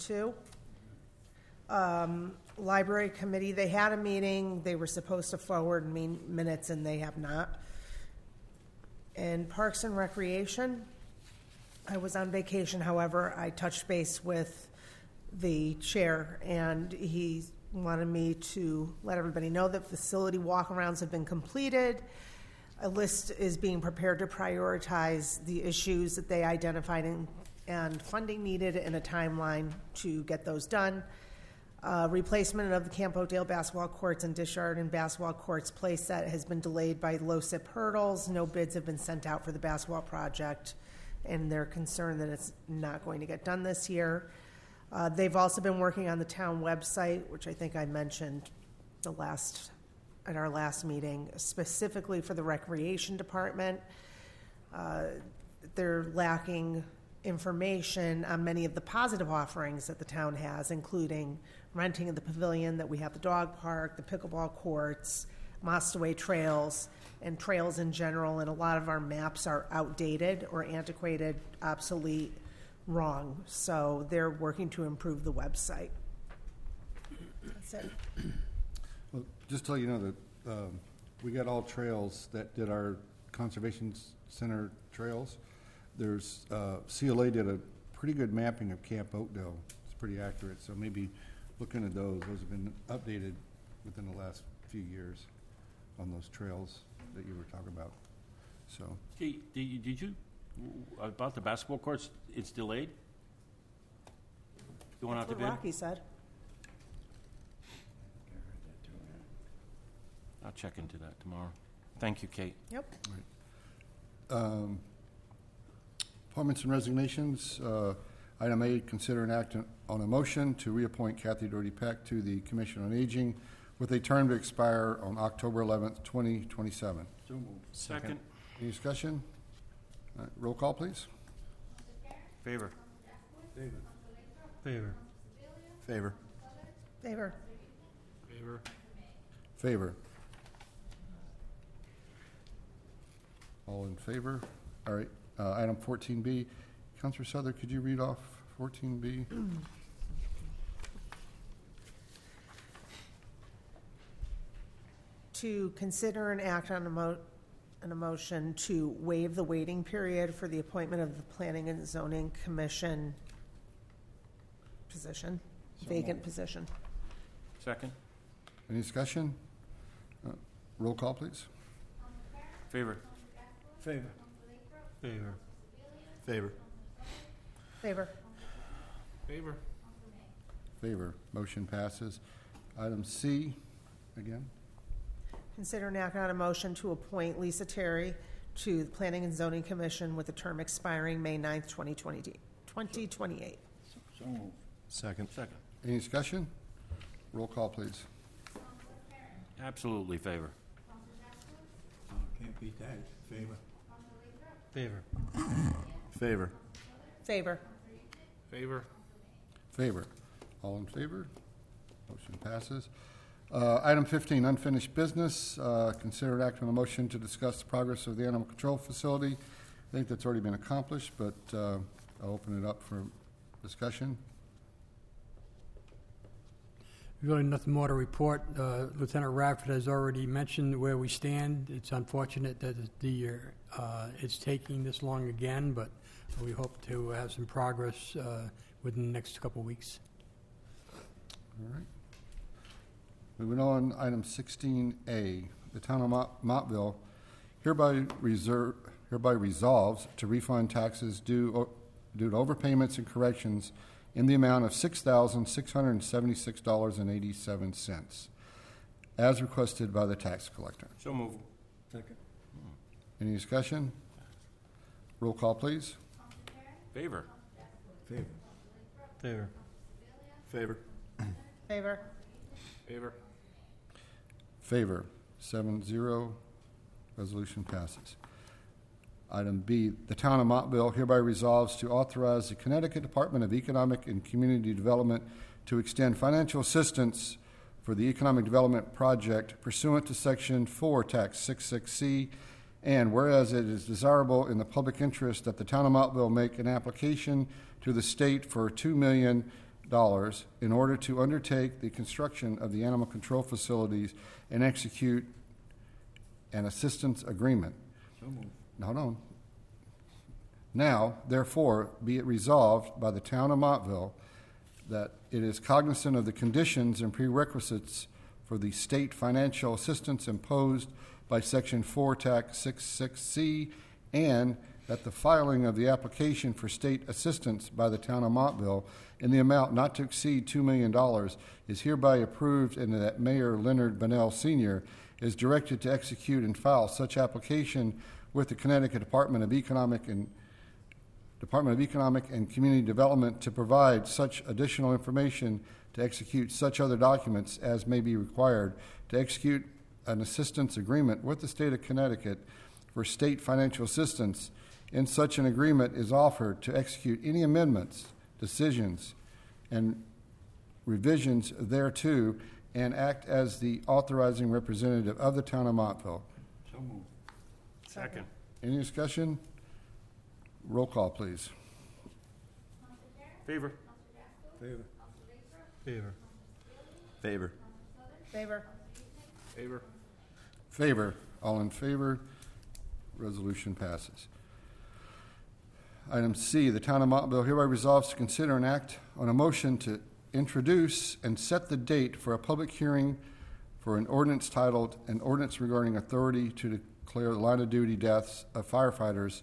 2. Library Committee, they had a meeting. They were supposed to forward minutes, and they have not. And Parks and Recreation, I was on vacation. However, I touched base with the chair, and he wanted me to let everybody know that facility walkarounds have been completed. A list is being prepared to prioritize the issues that they identified and funding needed in a timeline to get those done. Replacement of the Camp Oakdale basketball courts and Dishart and basketball courts playset has been delayed by low SIP hurdles. No bids have been sent out for the basketball project, and they're concerned that it's not going to get done this year. They've also been working on the town website, which I think I mentioned at our last meeting, specifically for the recreation department. They're lacking information on many of the positive offerings that the town has, including renting of the pavilion, that we have the dog park, the pickleball courts, Mossaway trails, and trails in general. And a lot of our maps are outdated or antiquated, obsolete, wrong. So they're working to improve the website. That's it. Well, just to let you know that we got all trails that did our Conservation Center trails. There's, CLA did a pretty good mapping of Camp Oakdale. It's pretty accurate, so maybe look into those. Those have been updated within the last few years on those trails that you were talking about. So, Hey, did you, about the basketball courts, it's delayed? You want out That's to what bid? Rocky said. I'll check into that tomorrow. Thank you, Kate. Yep. appointments and resignations. Item A, consider an act on a motion to reappoint Kathy Doherty Peck to the Commission on Aging with a term to expire on October 11th, 2027. So moved. Second. Any discussion? All right, roll call, please. Favor. Favor. Favor. Favor. Favor. Favor. Favor. All in favor? All right, item 14B. Counselor Souther, could you read off 14B? To consider and act on a motion to waive the waiting period for the appointment of the Planning and Zoning Commission position, vacant position. Second. Any discussion? Roll call, please. Favor. Favor. Favor. Favor. Favor. Favor. Favor. Motion passes. Item C, again. Consider and act on a motion to appoint Lisa Terry to the Planning and Zoning Commission with a term expiring May 9th, 2028. So moved. Second. Second. Any discussion? Roll call, please. Absolutely favor. Oh, can't beat that. Favor. Favor. Favor. Favor. Favor. Favor. All in favor? Motion passes. Item 15, unfinished business. Consider and act on a motion to discuss the progress of the animal control facility. I think that's already been accomplished, but I'll open it up for discussion. Really nothing more to report. Lieutenant Radford has already mentioned where we stand. It's unfortunate that it's taking this long again, but we hope to have some progress within the next couple of weeks. All right. Moving on, item 16A, the town of Montville hereby resolves to refund taxes due to overpayments and corrections in the amount of $6,676.87, as requested by the tax collector. So moved. Second. Any discussion? Roll call, please. Favor. Favor. Favor. Favor. Favor. Favor. Favor, 7-0. Resolution passes. Item B, the town of Montville hereby resolves to authorize the Connecticut Department of Economic and Community Development to extend financial assistance for the Economic Development Project pursuant to Section 4, Tax 66C, and whereas it is desirable in the public interest that the town of Montville make an application to the state for $2 million in order to undertake the construction of the animal control facilities and execute an assistance agreement. So moved. Hold on. Now, therefore, be it resolved by the town of Montville that it is cognizant of the conditions and prerequisites for the state financial assistance imposed by Section 4, Tax 66C, and that the filing of the application for state assistance by the town of Montville in the amount not to exceed $2 million is hereby approved, and that Mayor Leonard Bonnell Sr. is directed to execute and file such application with the Connecticut Department of Economic and Community Development to provide such additional information to execute such other documents as may be required to execute an assistance agreement with the state of Connecticut for state financial assistance in such an agreement is offered to execute any amendments, decisions, and revisions thereto, and act as the authorizing representative of the town of Montville. So moved. Second. Any discussion? Roll call, please. Favor. Favor. Favor. Favor. Favor. Favor. Favor. All in favor? Resolution passes. Item C, the town of Montville hereby resolves to consider and act on a motion to introduce and set the date for a public hearing for an ordinance titled, "An Ordinance Regarding Authority to Declare the Line of Duty Deaths of Firefighters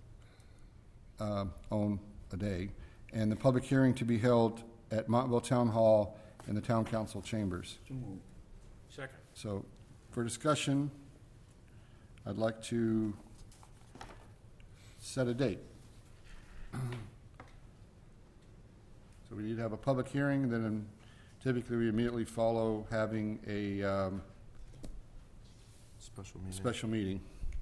on a Day," and the public hearing to be held at Montville Town Hall in the Town Council chambers. So moved. Second. So, for discussion, I'd like to set a date. So we need to have a public hearing, then typically we immediately follow having a Special meeting. special meeting.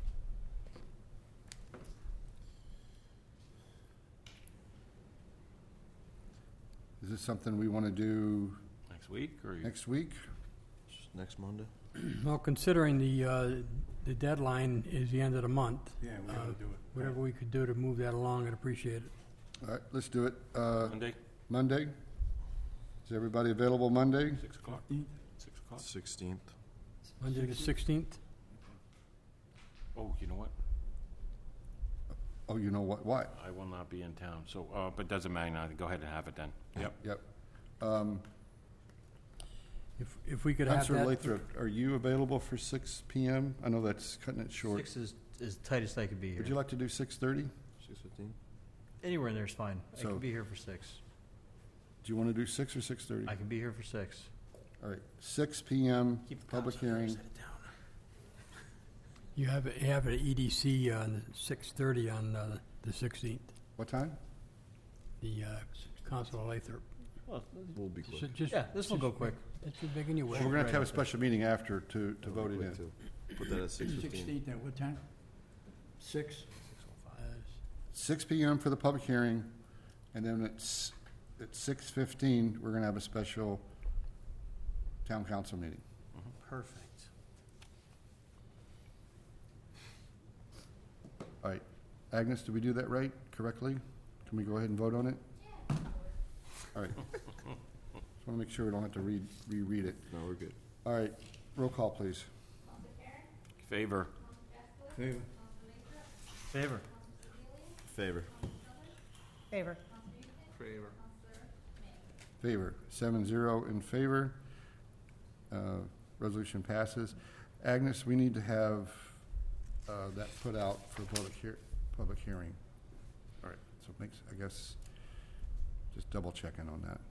Is this something we want to do Next week, or you? next week? Just next Monday. Well, considering the deadline is the end of the month, Yeah, we ought to do it. whatever we could do to move that along, I'd appreciate it. All right, let's do it. Monday, Monday? Is everybody available Monday? 6 o'clock? 6 o'clock? 16th. Monday the 16th? Oh, you know what? Oh, you know what? Why? I will not be in town, so, but doesn't matter. Go ahead and have it then. Yep. Yep. If we could have Councilor that. Lathrop, are you available for 6 PM? I know that's cutting it short. 6 is tightest I could be here. Would you like to do 6:30? 6:15. Anywhere in there is fine. I So- can be here for 6. Do you want to do 6 or 6:30? I can be here for 6. All right, 6 PM, Keep the public council hearing. set it down. You have an EDC on 6:30 on the 16th, What time? the Council of Lathrop. Well, We'll be quick. yeah, this will go quick. That should make anyway. Well, we're going to have a special meeting after to vote it Quick, in. too. Put that at 6:15. 16th at what time? 6? 6 PM for the public hearing, and then at 6:15, we're going to have a special town council meeting. Perfect. All right, Agnes, did we do that right, correctly? Can we go ahead and vote on it? All right. Just want to make sure we don't have to reread it. No, we're good. All right, roll call, please. Favor. Favor. Favor. Favor. Favor. Favor. Favor, 7-0 in favor. Resolution passes. Agnes, we need to have that put out for public hearing. All right, so it makes, I guess, just double checking on that.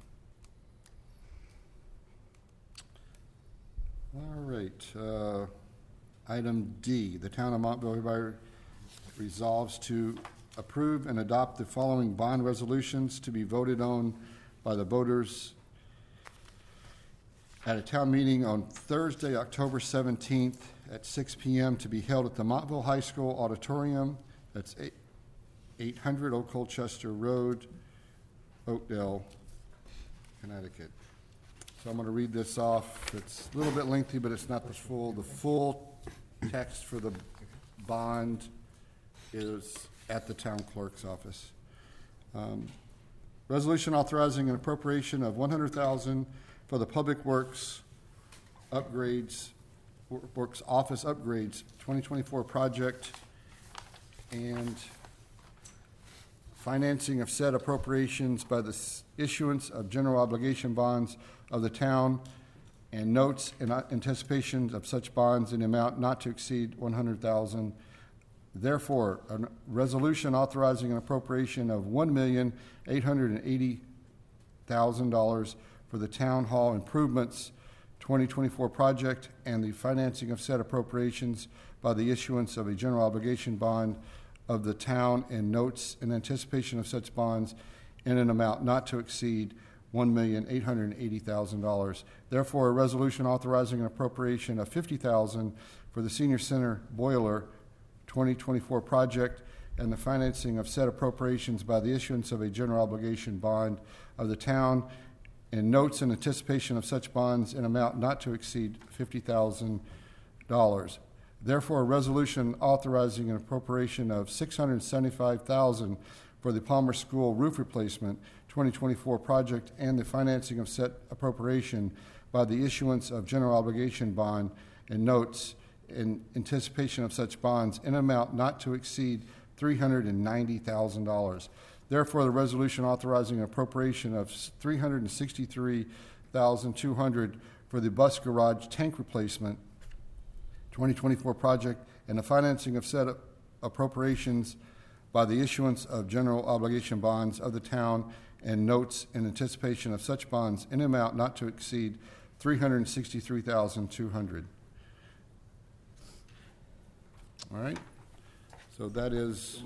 All right, item D, the town of Montville hereby resolves to approve and adopt the following bond resolutions to be voted on by the voters at a town meeting on Thursday, October 17th at 6 PM to be held at the Montville High School Auditorium. That's 800 Old Colchester Road, Oakdale, Connecticut. So I'm going to read this off. It's a little bit lengthy, but it's not the full text for the bond is at the town clerk's office. Resolution authorizing an appropriation of $100,000 for the Public Works upgrades, Works Office upgrades 2024 project, and financing of said appropriations by the issuance of general obligation bonds of the town and notes in anticipation of such bonds in amount not to exceed $100,000. Therefore, a resolution authorizing an appropriation of $1,880,000 for the Town Hall Improvements 2024 project and the financing of said appropriations by the issuance of a general obligation bond of the town and notes in anticipation of such bonds in an amount not to exceed $1,880,000. Therefore, a resolution authorizing an appropriation of $50,000 for the Senior Center Boiler 2024 project and the financing of said appropriations by the issuance of a general obligation bond of the town and notes in anticipation of such bonds in amount not to exceed $50,000. Therefore, a resolution authorizing an appropriation of $675,000 for the Palmer School roof replacement 2024 project and the financing of said appropriation by the issuance of general obligation bond and notes in anticipation of such bonds in amount not to exceed $390,000. Therefore, the resolution authorizing an appropriation of $363,200 for the bus garage tank replacement 2024 project and the financing of said appropriations by the issuance of general obligation bonds of the town and notes in anticipation of such bonds in amount not to exceed $363,200. All right, so that is,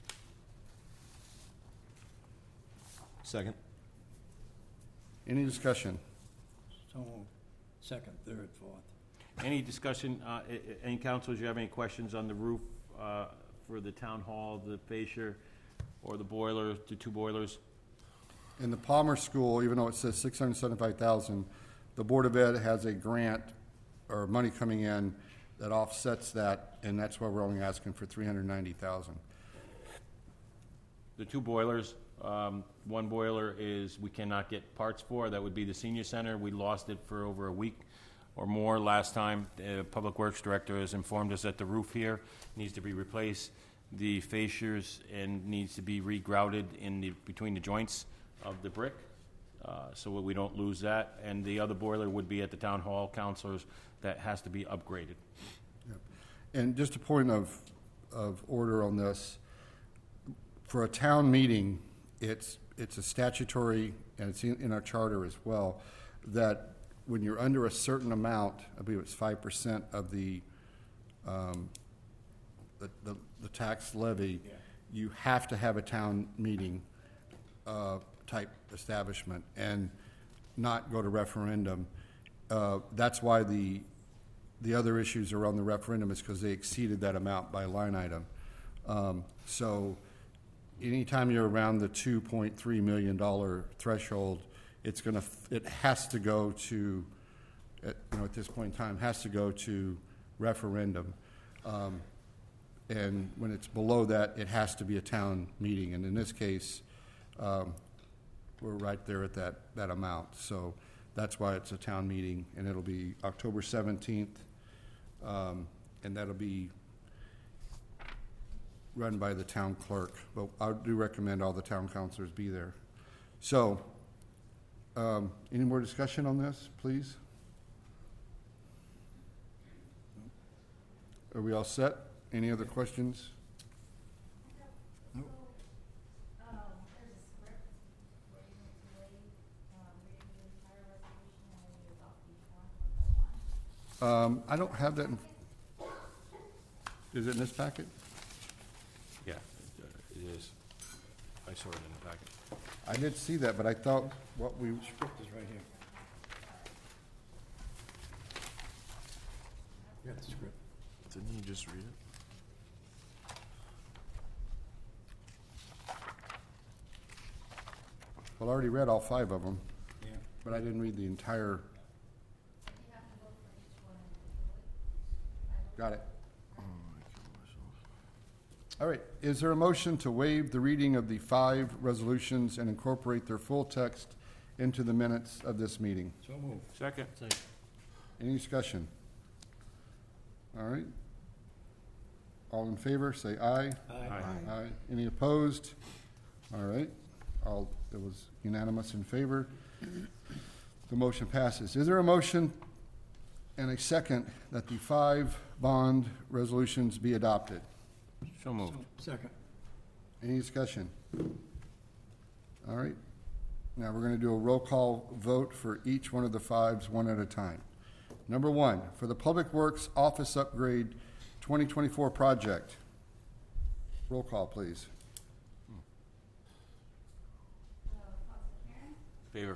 Second. any discussion? So moved. Second, third, fourth. Any discussion, any councilors, you have any questions on the roof for the town hall, the fascia, or the boiler, the two boilers? In the Palmer School, even though it says $675,000, the Board of Ed has a grant or money coming in that offsets that, and that's why we're only asking for $390,000. The two boilers, one boiler is we cannot get parts for. That would be the senior center. We lost it for over a week or more last time. The Public Works Director has informed us that the roof here needs to be replaced. The fascias and needs to be regrouted in between the joints of the brick, so we don't lose that. And the other boiler would be at the town hall, councilors, that has to be upgraded. Yep. And just a point of order on this, for a town meeting, it's a statutory, and it's in our charter as well, that when you're under a certain amount, I believe it's 5% of the tax levy, you have to have a town meeting type establishment and not go to referendum. That's why the other issues are on the referendum, is because they exceeded that amount by line item. So anytime you're around the $2.3 million threshold, it has to go to, at this point in time, has to go to referendum. And when it's below that, it has to be a town meeting. And in this case, we're right there at that amount. So that's why it's a town meeting, and it'll be October 17th, and that'll be run by the town clerk. But I do recommend all the town councilors be there. So, any more discussion on this, please? Are we all set? Any other questions? I don't have that. Is it in this packet? Yeah, it is. I saw it in the packet. I did see that, but I thought what we, Script is right here. You got the script. Didn't you just read it? well, I already read all 5 of them, Yeah. but I didn't read the entire. Got it. All right. Is there a motion to waive the reading of the 5 resolutions and incorporate their full text into the minutes of this meeting? So moved. Second. Any discussion? All right. All in favor, say aye. Aye. Any opposed? All right. It was unanimous in favor. The motion passes. Is there a motion and a second that the 5 bond resolutions be adopted? So moved. Second. Any discussion? All right. Now we're going to do a roll call vote for each one of the 5s, one at a time. Number 1, for the Public Works Office Upgrade 2024 project. Roll call, please. Favor.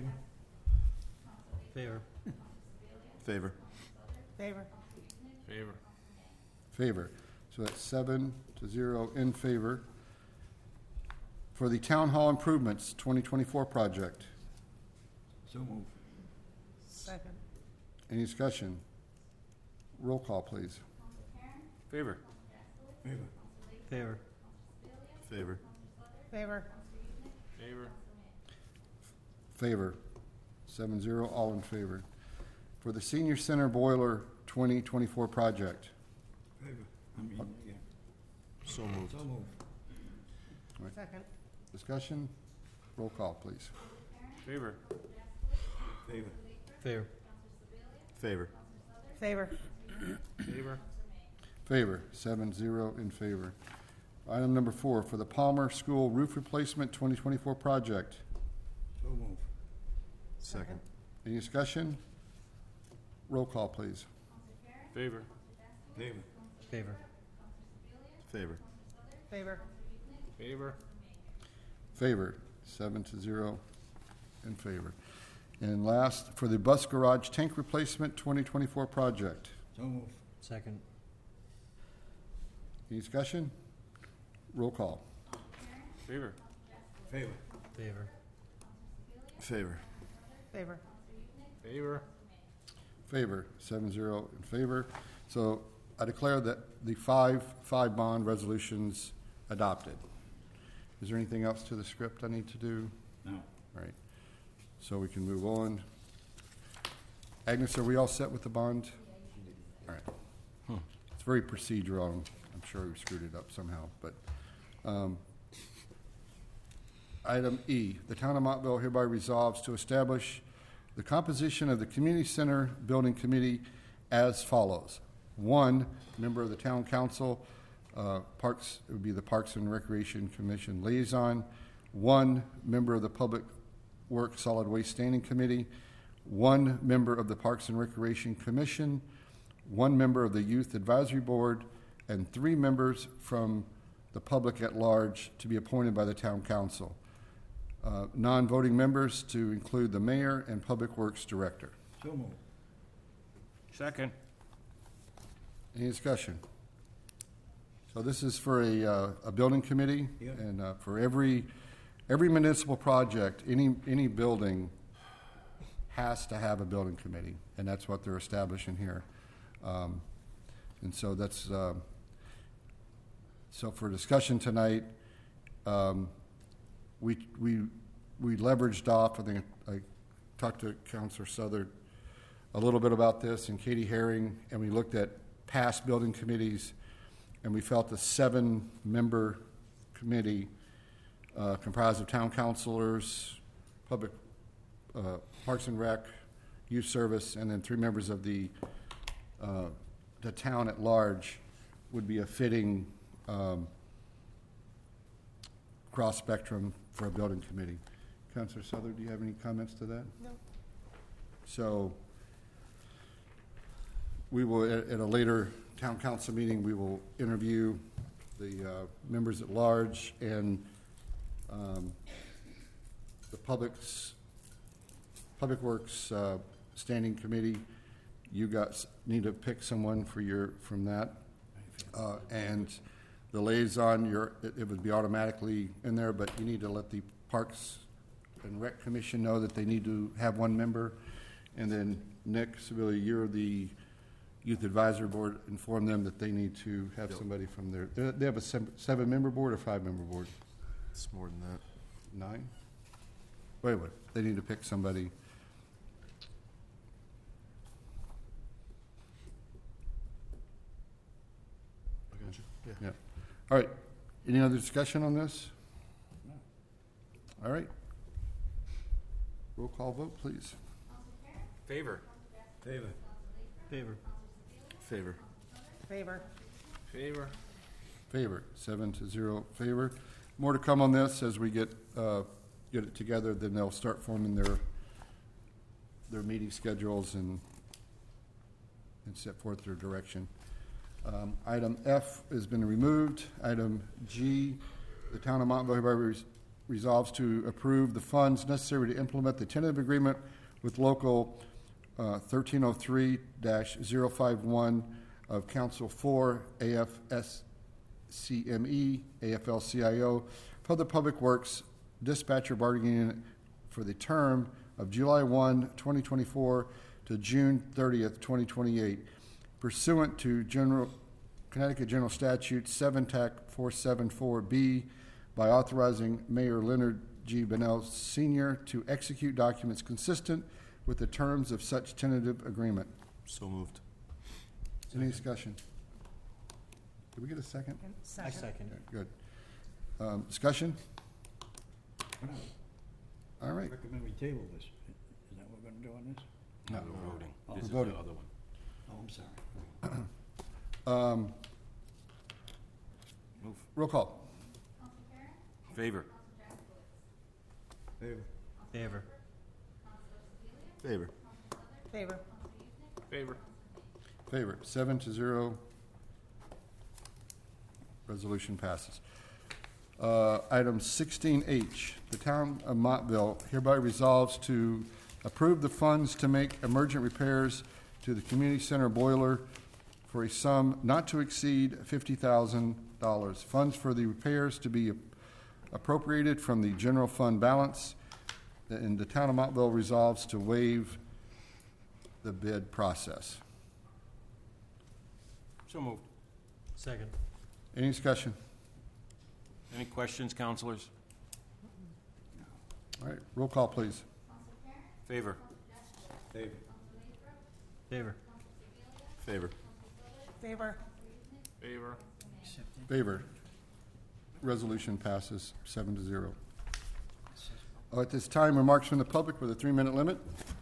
Favor. Favor. Favor. Favor. Favor. So that's 7-0 in favor. For the Town Hall Improvements 2024 project, So moved. Second. any discussion? Roll call, please. Favor. Favor. Favor. Favor. Favor. Favor. Favor. 7-0, all in favor. For the Senior Center Boiler 2024 project, Favor. Yeah. So moved. So moved. Second. discussion? Roll call, please. Favor. Favor. Favor. Favor. Favor. Favor. Favor, 7-0 in favor. Item number 4, for the Palmer School Roof Replacement 2024 project. So moved. Second. Any discussion? Roll call, please. Favor. Favor. Favor. Favor. Favor. Favor. Favor, 7-0 in favor. And last, for the Bus Garage Tank Replacement 2024 project. So moved. Second. Any discussion? Roll call. Favor. Favor. Favor. Favor. Favor. Favor. Favor, 7-0 in favor. So I declare that the five bond resolutions adopted. Is there anything else to the script I need to do? No. All right, so we can move on. Agnes, are we all set with the bond? All right. It's very procedural. I'm sure we screwed it up somehow, but item E, the Town of Montville hereby resolves to establish the composition of the Community Center Building Committee as follows. 1, member of the Town Council, Parks, it would be the Parks and Recreation Commission liaison. 1, member of the Public Works Solid Waste Standing Committee. 1, member of the Parks and Recreation Commission. 1 member of the Youth Advisory Board, and 3 members from the public at large to be appointed by the Town Council. Non-voting members to include the mayor and Public Works Director. So moved. Second. Any discussion? So this is for a building committee, Yeah. and for every municipal project, any building has to have a building committee, and that's what they're establishing here. And so that's so for discussion tonight. We leveraged off. I think I talked to Councilor Southard a little bit about this, and Katie Herring, and we looked at past building committees, and we felt the 7-member committee comprised of town councilors, public Parks and Rec, Youth Service, and then 3 members of the town at large would be a fitting cross spectrum for a building committee. Councilor Southard, do you have any comments to that? No. So we will, at a later town council meeting, we will interview the members at large and the Public Works Standing Committee. You guys need to pick someone from that. And the liaison, it would be automatically in there, but you need to let the Parks and Rec Commission know that they need to have 1 member. And then Nick Sevilla, you're the Youth Advisory Board, inform them that they need to have somebody from there. They have a 7-member board or 5-member board? It's more than that. 9? Wait, they need to pick somebody. Yeah. All right. Any other discussion on this? All right. Roll call vote, please. Favor. Favor. Favor. Favor. Favor. Favor. Favor, 7-0 favor. More to come on this as we get it together. Then they'll start forming their meeting schedules and set forth their direction. Item F has been removed. Item G, the Town of Montville hereby resolves to approve the funds necessary to implement the tentative agreement with Local 1303-051 of Council 4, AFSCME, AFL-CIO, for the Public Works Dispatcher Bargaining Unit for the term of July 1, 2024 to June 30th, 2028, pursuant to Connecticut General Statute 7-TAC-474B, by authorizing Mayor Leonard G. Bennell Sr. to execute documents consistent with the terms of such tentative agreement. So moved. Any discussion? Did we get a second? I second. Okay, good. Discussion? All right. Recommend we table this. Is that what we're going to do on this? No, We're voting. Oh, This is voting. the other one. Oh, I'm sorry. Move. Roll call. Favor. Favor. Favor. Favor. Favor. Favor. Favor, 7-0. Resolution passes. Item 16H, the Town of Montville hereby resolves to approve the funds to make emergent repairs to the community center boiler for a sum not to exceed $50,000. Funds for the repairs to be appropriated from the general fund balance, and the Town of Montville resolves to waive the bid process. So moved. Second. Any discussion? Any questions, counselors? All right, roll call, please. Favor. Favor. Favor. Favor. Favor. Favor. Favor. Resolution passes 7-0. At this time, remarks from the public with a 3-minute limit.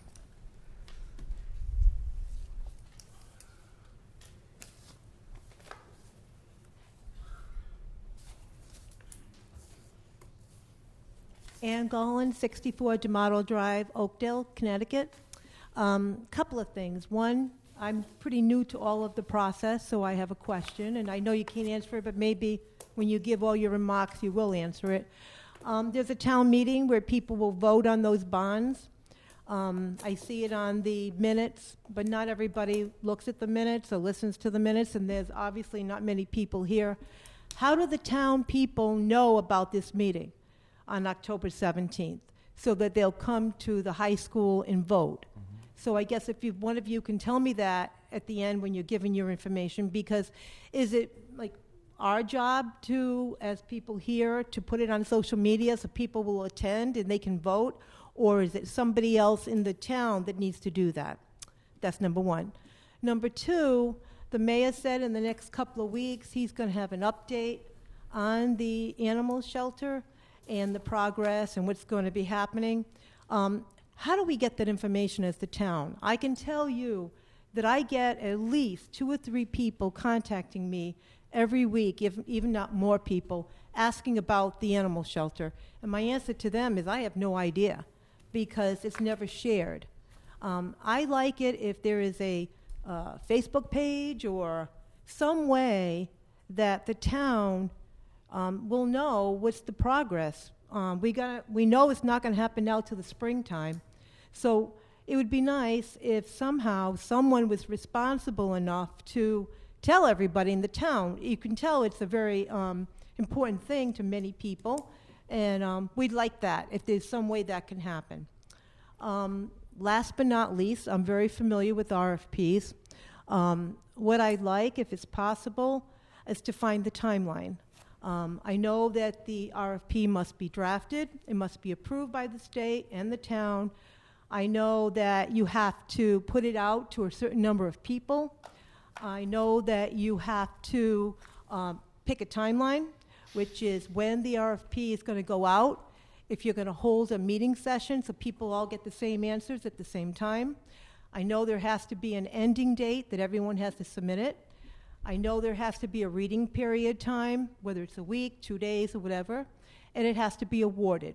Ann Gollin, 64 D'Amato Drive, Oakdale, Connecticut. Couple of things. One, I'm pretty new to all of the process, so I have a question, and I know you can't answer it, but maybe when you give all your remarks, you will answer it. There's a town meeting where people will vote on those bonds. I see it on the minutes, but not everybody looks at the minutes or listens to the minutes, and there's obviously not many people here. How do the town people know about this meeting on October 17th so that they'll come to the high school and vote? So I guess if one of you can tell me that at the end when you're giving your information, because is it like our job to, as people here, to put it on social media so people will attend and they can vote, or is it somebody else in the town that needs to do that? That's number one. Number two, the mayor said in the next couple of weeks he's going to have an update on the animal shelter and the progress and what's going to be happening. How do we get that information as the town? I can tell you that I get at least 2 or 3 people contacting me every week, if even not more people, asking about the animal shelter. And my answer to them is I have no idea because it's never shared. I like it if there is a Facebook page or some way that the town will know what's the progress. We know it's not going to happen now till the springtime. So it would be nice if somehow someone was responsible enough to tell everybody in the town. You can tell it's a very important thing to many people, and we'd like that if there's some way that can happen. Last but not least, I'm very familiar with RFPs. What I'd like, if it's possible, is to find the timeline. I know that the RFP must be drafted. It must be approved by the state and the town. I know that you have to put it out to a certain number of people. I know that you have to pick a timeline, which is when the RFP is going to go out, if you're going to hold a meeting session so people all get the same answers at the same time. I know there has to be an ending date that everyone has to submit it. I know there has to be a reading period time, whether it's a week, 2 days, or whatever, and it has to be awarded.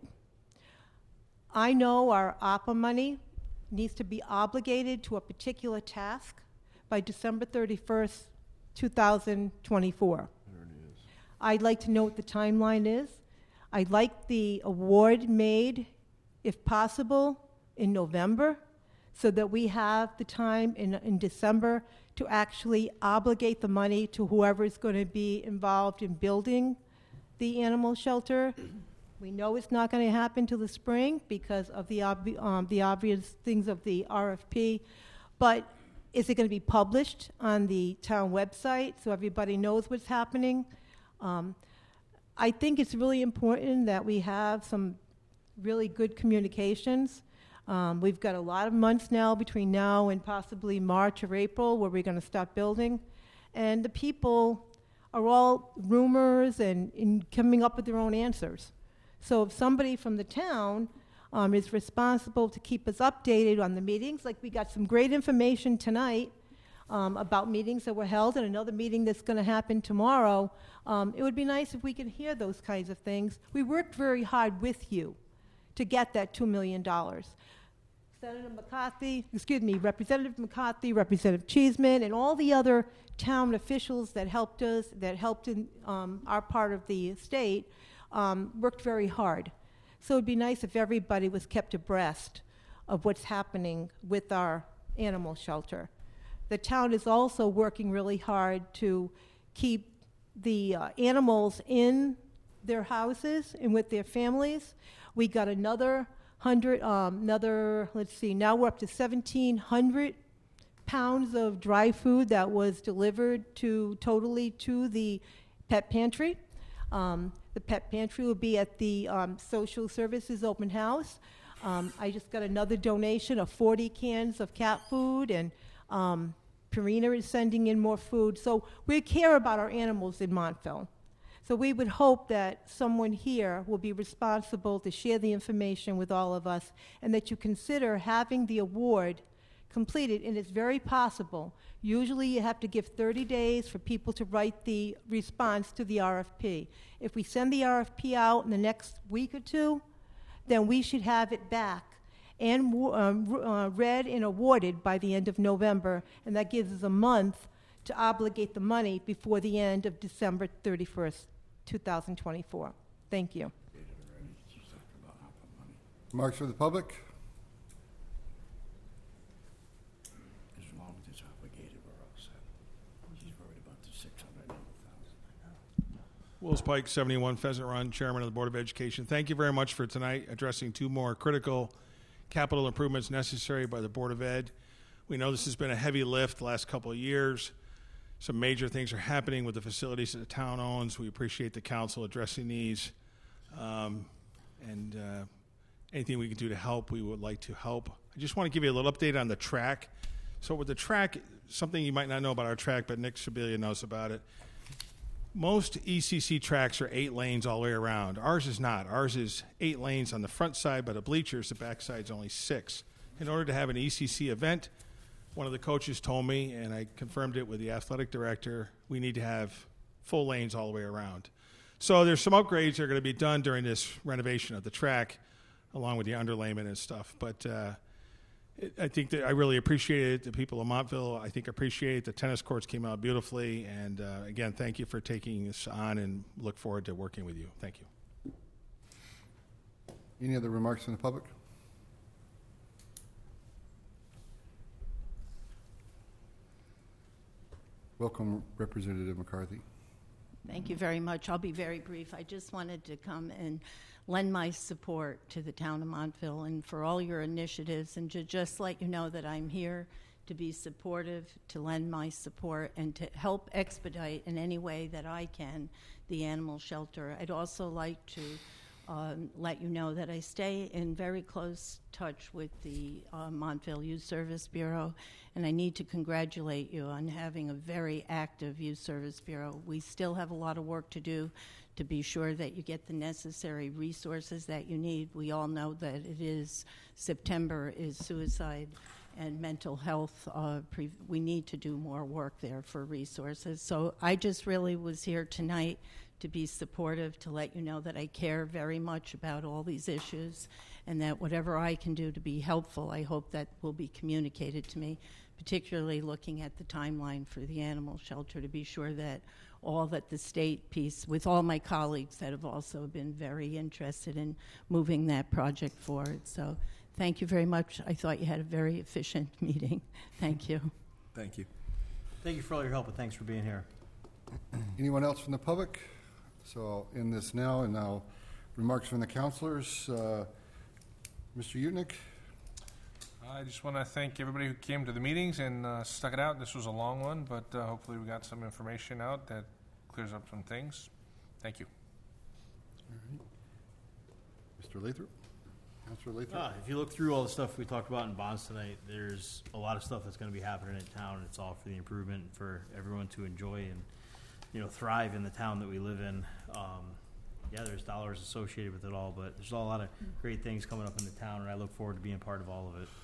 I know our ARPA money needs to be obligated to a particular task by December 31st, 2024. I'd like to know what the timeline is. I'd like the award made, if possible, in November, so that we have the time in December to actually obligate the money to whoever is going to be involved in building the animal shelter. We know it's not going to happen till the spring because of the obvious things of the RFP, but is it going to be published on the town website so everybody knows what's happening? I think it's really important that we have some really good communications. We've got a lot of months now between now and possibly March or April where we're going to start building. And the people are all rumors and coming up with their own answers. So if somebody from the town is responsible to keep us updated on the meetings, like we got some great information tonight about meetings that were held and another meeting that's going to happen tomorrow, it would be nice if we could hear those kinds of things. We worked very hard with you to get that $2 million. Representative McCarthy, Representative Cheeseman, and all the other town officials that helped us, that helped in our part of the state, worked very hard. So it'd be nice if everybody was kept abreast of what's happening with our animal shelter. The town is also working really hard to keep the animals in their houses and with their families. We got another now we're up to 1,700 pounds of dry food that was delivered totally to the pet pantry. The pet pantry will be at the social services open house. I just got another donation of 40 cans of cat food, and Purina is sending in more food. So we care about our animals in Montville. So we would hope that someone here will be responsible to share the information with all of us, and that you consider having the award completed, and it's very possible. Usually you have to give 30 days for people to write the response to the RFP. If we send the RFP out in the next week or two, then we should have it back and read and awarded by the end of November, and that gives us a month to obligate the money before the end of December 31st, 2024. Thank you. Remarks for the public? As long as it's obligated, we're all set. She's worried about the 600,000. Willis Pike, 71 Pheasant Run, Chairman of the Board of Education. Thank you very much for tonight addressing two more critical capital improvements necessary by the Board of Ed. We know this has been a heavy lift the last couple of years. Some major things are happening with the facilities that the town owns. We appreciate the council addressing these. Anything we can do to help, we would like to help. I just want to give you a little update on the track. So with the track, something you might not know about our track, but Nick Sibilia knows about it. Most ECC tracks are 8 lanes all the way around. Ours is not. Ours is 8 lanes on the front side, but the bleachers, the back side's only 6. In order to have an ECC event, one of the coaches told me, and I confirmed it with the athletic director, we need to have full lanes all the way around. So there's some upgrades that are going to be done during this renovation of the track, along with the underlayment and stuff. But I think that I really appreciate it. The people of Montville, I think, appreciate it. The tennis courts came out beautifully. And again, thank you for taking this on, and look forward to working with you. Thank you. Any other remarks from the public? Welcome, Representative McCarthy. Thank you very much. I'll be very brief. I just wanted to come and lend my support to the town of Montville and for all your initiatives, and to just let you know that I'm here to be supportive, to lend my support, and to help expedite in any way that I can the animal shelter. I'd also like to let you know that I stay in very close touch with the Montville Youth Service Bureau, and I need to congratulate you on having a very active Youth Service Bureau. We still have a lot of work to do to be sure that you get the necessary resources that you need. We all know that September is suicide and mental health. We need to do more work there for resources. So I just really was here tonight to be supportive, to let you know that I care very much about all these issues, and that whatever I can do to be helpful, I hope that will be communicated to me, particularly looking at the timeline for the animal shelter, to be sure that all that the state piece, with all my colleagues that have also been very interested in moving that project forward. So thank you very much. I thought you had a very efficient meeting. Thank you. Thank you. Thank you for all your help, and thanks for being here. Anyone else from the public? So I'll end this now, and now remarks from the counselors. Mr. Utnick? I just want to thank everybody who came to the meetings and stuck it out. This was a long one, but hopefully we got some information out that clears up some things. Thank you. Mr. Lathrop? Councilor Lathrop? If you look through all the stuff we talked about in bonds tonight, there's a lot of stuff that's going to be happening in town. It's all for the improvement, for everyone to enjoy and, thrive in the town that we live in. Yeah, there's dollars associated with it all, but there's a lot of great things coming up in the town, and I look forward to being part of all of it.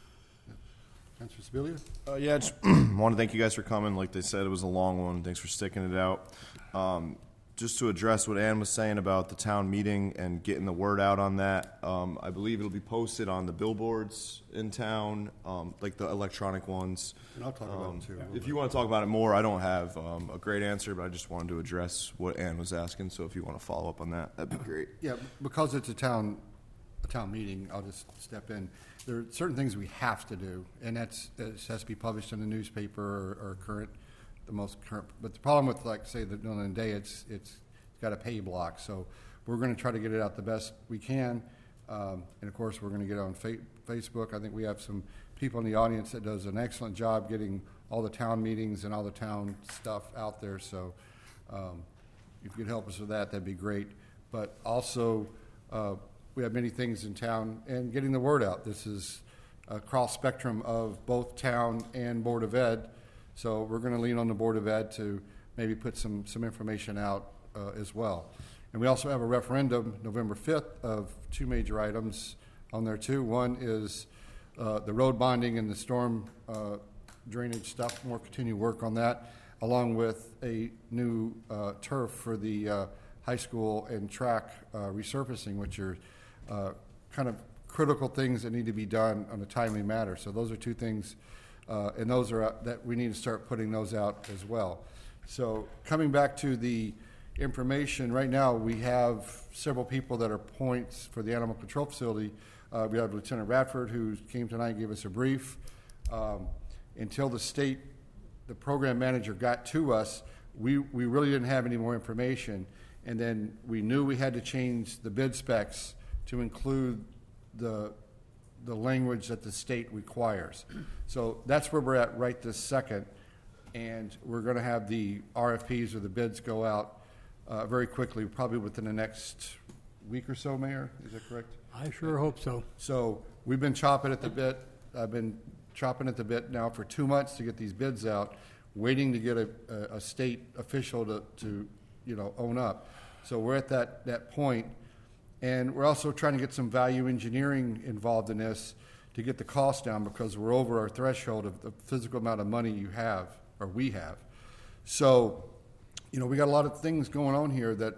Councilor Sibilia? Yeah, I just want to thank you guys for coming. Like they said, it was a long one. Thanks for sticking it out. Just to address what Ann was saying about the town meeting and getting the word out on that, I believe it'll be posted on the billboards in town, like the electronic ones. And I'll talk about it too. If you want to talk about it more, I don't have a great answer, but I just wanted to address what Ann was asking. So if you want to follow up on that, that'd be great. Yeah, because it's a town meeting, I'll just step in. There are certain things we have to do, and it has to be published in the newspaper or the most current. But the problem with, like, say, the day, it's got a pay block. So we're going to try to get it out the best we can. And, of course, we're going to get it on Facebook. I think we have some people in the audience that does an excellent job getting all the town meetings and all the town stuff out there. So if you could help us with that, that'd be great. But also, we have many things in town, and getting the word out. This is a cross spectrum of both town and Board of Ed. So we're going to lean on the Board of Ed to maybe put some information out as well. And we also have a referendum November 5th of two major items on there too. One is the road bonding and the storm drainage stuff. More continued work on that, along with a new turf for the high school and track resurfacing, which are kind of critical things that need to be done on a timely manner. So those are two things, and those are that we need to start putting those out as well. So coming back to the information, right now we have several people that are points for the animal control facility. We have Lieutenant Radford, who came tonight and gave us a brief. Until the program manager got to us, we really didn't have any more information. And then we knew we had to change the bid specs to include the language that the state requires. So that's where we're at right this second. And we're going to have the RFPs or the bids go out very quickly, probably within the next week or so, Mayor. Is that correct? I sure hope so. So we've been chopping at the bit. I've been chopping at the bit now for 2 months to get these bids out, waiting to get a state official to own up. So we're at that point. And we're also trying to get some value engineering involved in this to get the cost down, because we're over our threshold of the physical amount of money you have, or we have. So, we got a lot of things going on here that,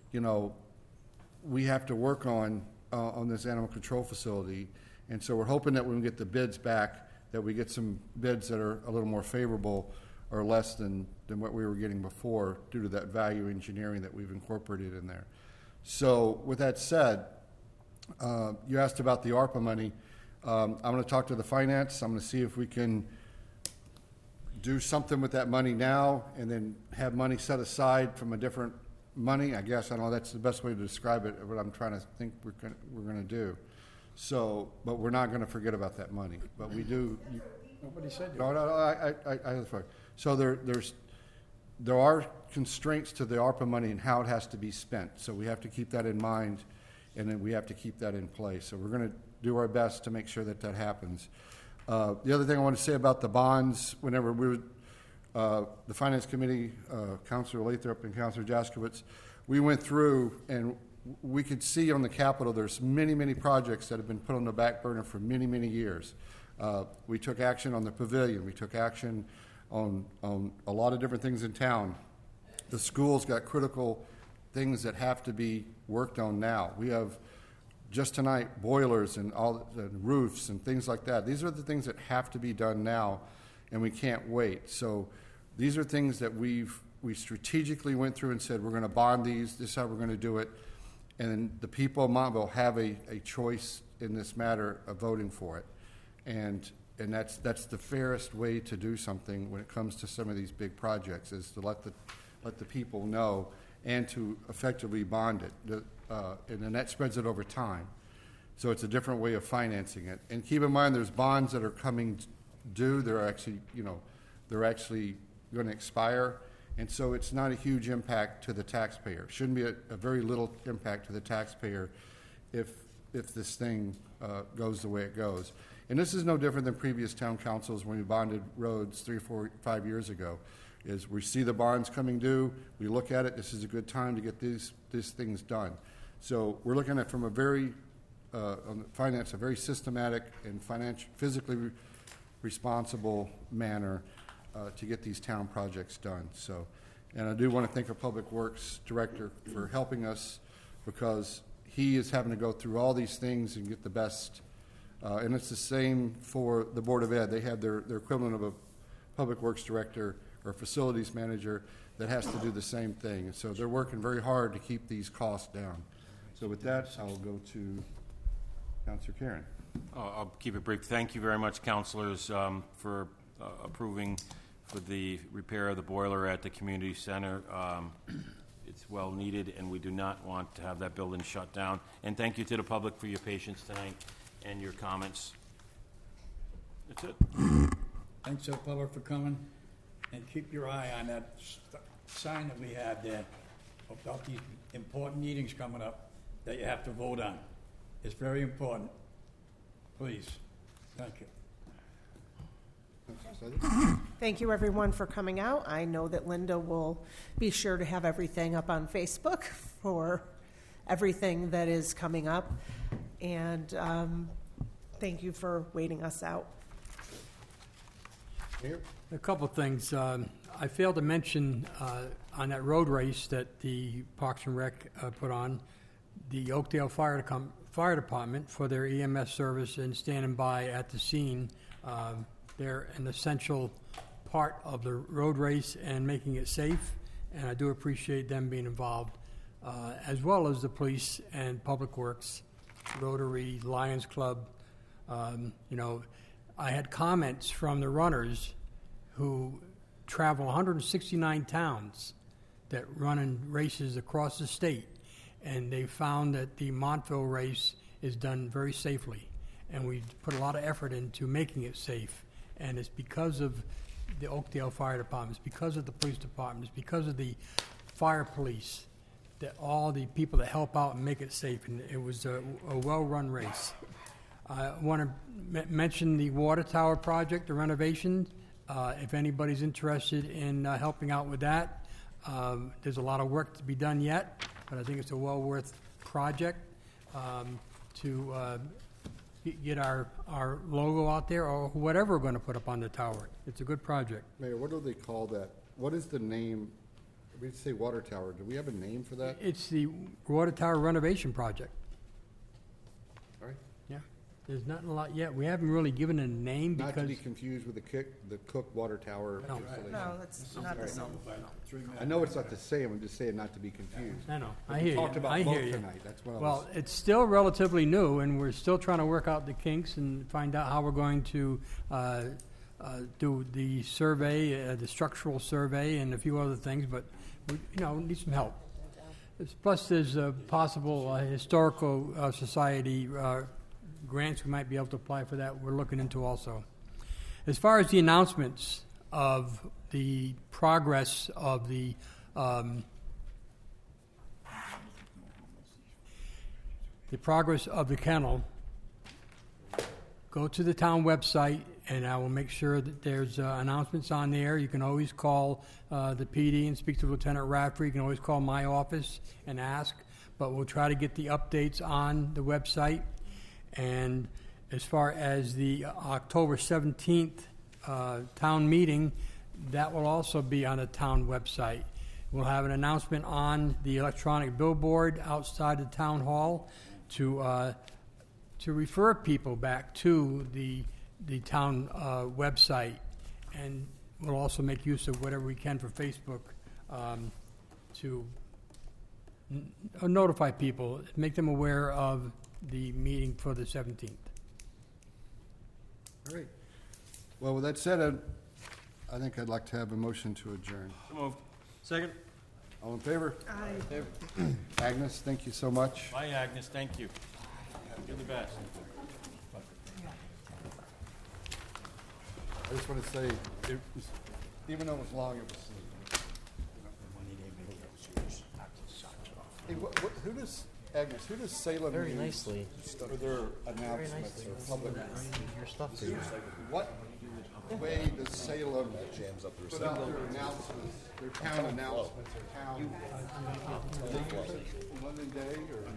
we have to work on this animal control facility. And so we're hoping that when we get the bids back, that we get some bids that are a little more favorable or less than what we were getting before, due to that value engineering that we've incorporated in there. So with that said, you asked about the ARPA money. I'm going to talk to the finance. I'm going to see if we can do something with that money now and then have money set aside from a different money. I guess, I don't know, that's the best way to describe it, what I'm trying to think we're going to do. So, but we're not going to forget about that money. But we do. Nobody said that. No, I have. So there are constraints to the ARPA money and how it has to be spent. So we have to keep that in mind, and then we have to keep that in place. So we're going to do our best to make sure that happens. The other thing I want to say about the bonds, whenever we were, the Finance Committee, Councilor Lathrop and Councilor Jaskowitz, we went through and we could see on the Capitol there's many, many projects that have been put on the back burner for many, many years. We took action on the pavilion. We took action on a lot of different things in town. The school's got critical things that have to be worked on now. We have, just tonight, boilers and roofs and things like that. These are the things that have to be done now, and we can't wait. So these are things that we strategically went through and said, we're going to bond these, this is how we're going to do it. And the people of Montville have a choice in this matter of voting for it. And that's the fairest way to do something when it comes to some of these big projects, is to let the people know and to effectively bond it. And then that spreads it over time. So it's a different way of financing it. And keep in mind, there's bonds that are coming due. They're actually going to expire. And so it's not a huge impact to the taxpayer. It shouldn't be a very little impact to the taxpayer if this thing goes the way it goes. And this is no different than previous town councils when we bonded roads 3, 4, 5 years ago. Is we see the bonds coming due, we look at it, this is a good time to get these things done. So we're looking at from a very, on finance, a very systematic and physically responsible manner to get these town projects done. So, and I do want to thank our Public Works Director for helping us, because he is having to go through all these things and get the best. And it's the same for the Board of Ed. They have their equivalent of a Public Works Director or Facilities Manager that has to do the same thing. And so they're working very hard to keep these costs down. So with that, I'll go to Councilor Karen. I'll keep it brief. Thank you very much, councilors, for approving for the repair of the boiler at the community center. It's well needed, and we do not want to have that building shut down. And thank you to the public for your patience tonight and your comments. That's it. Thanks to the public for coming, and keep your eye on that sign that we have there about these important meetings coming up that you have to vote on. It's very important. Please. Thank you. Thank you, everyone, for coming out. I know that Linda will be sure to have everything up on Facebook for everything that is coming up. And thank you for waiting us out. Here. A couple of things. I failed to mention on that road race that the Parks and Rec put on, the Oakdale Fire Department for their EMS service and standing by at the scene. They're an essential part of the road race and making it safe, and I do appreciate them being involved, as well as the police and Public Works, Rotary, Lions Club. I had comments from the runners who travel 169 towns that run in races across the state, and they found that the Montville race is done very safely, and we put a lot of effort into making it safe. And it's because of the Oakdale Fire Department, it's because of the police department, it's because of the fire police, that all the people that help out and make it safe. And it was a well-run race. I want to mention the water tower project, the renovation. If anybody's interested in helping out with that, there's a lot of work to be done yet, but I think it's a well-worth project to get our logo out there, or whatever we're going to put up on the tower. It's a good project. Mayor, what do they call that? What is the name? We say water tower. Do we have a name for that? It's the water tower renovation project. All right. Yeah. There's not a lot yet. We haven't really given a name Not to because... be confused with the Cook water tower. No. installation. No, it's not the same. I know it's not the same. I'm just saying not to be confused. I know. But I we hear you. talked about I both hear you. tonight. That's what I Well, was. it's still relatively new, and we're still trying to work out the kinks and find out how we're going to do the survey, the structural survey, and a few other things, but we need some help. Plus, there's a possible historical society grants we might be able to apply for that. We're looking into also. As far as the announcements of the progress of the kennel, go to the town website, and I will make sure that there's announcements on there. You can always call the PD and speak to Lieutenant Radford. You can always call my office and ask, but we'll try to get the updates on the website. And as far as the October 17th town meeting, that will also be on the town website. We'll have an announcement on the electronic billboard outside the town hall to refer people back to the town website, and we'll also make use of whatever we can for Facebook to notify people, make them aware of the meeting for the 17th. All right. Well, with that said, I think I'd like to have a motion to adjourn. So moved. Second? All in favor? Aye. Agnes, thank you so much. Bye, Agnes, thank you. You're the best. I just want to say, it was, even though it was long, it was. Hey, who does, Agnes, who does Salem Very use nicely. for their announcements or public? Your stuff to you. What way does Salem put out their announcements, their town announcements, their town? London Day or?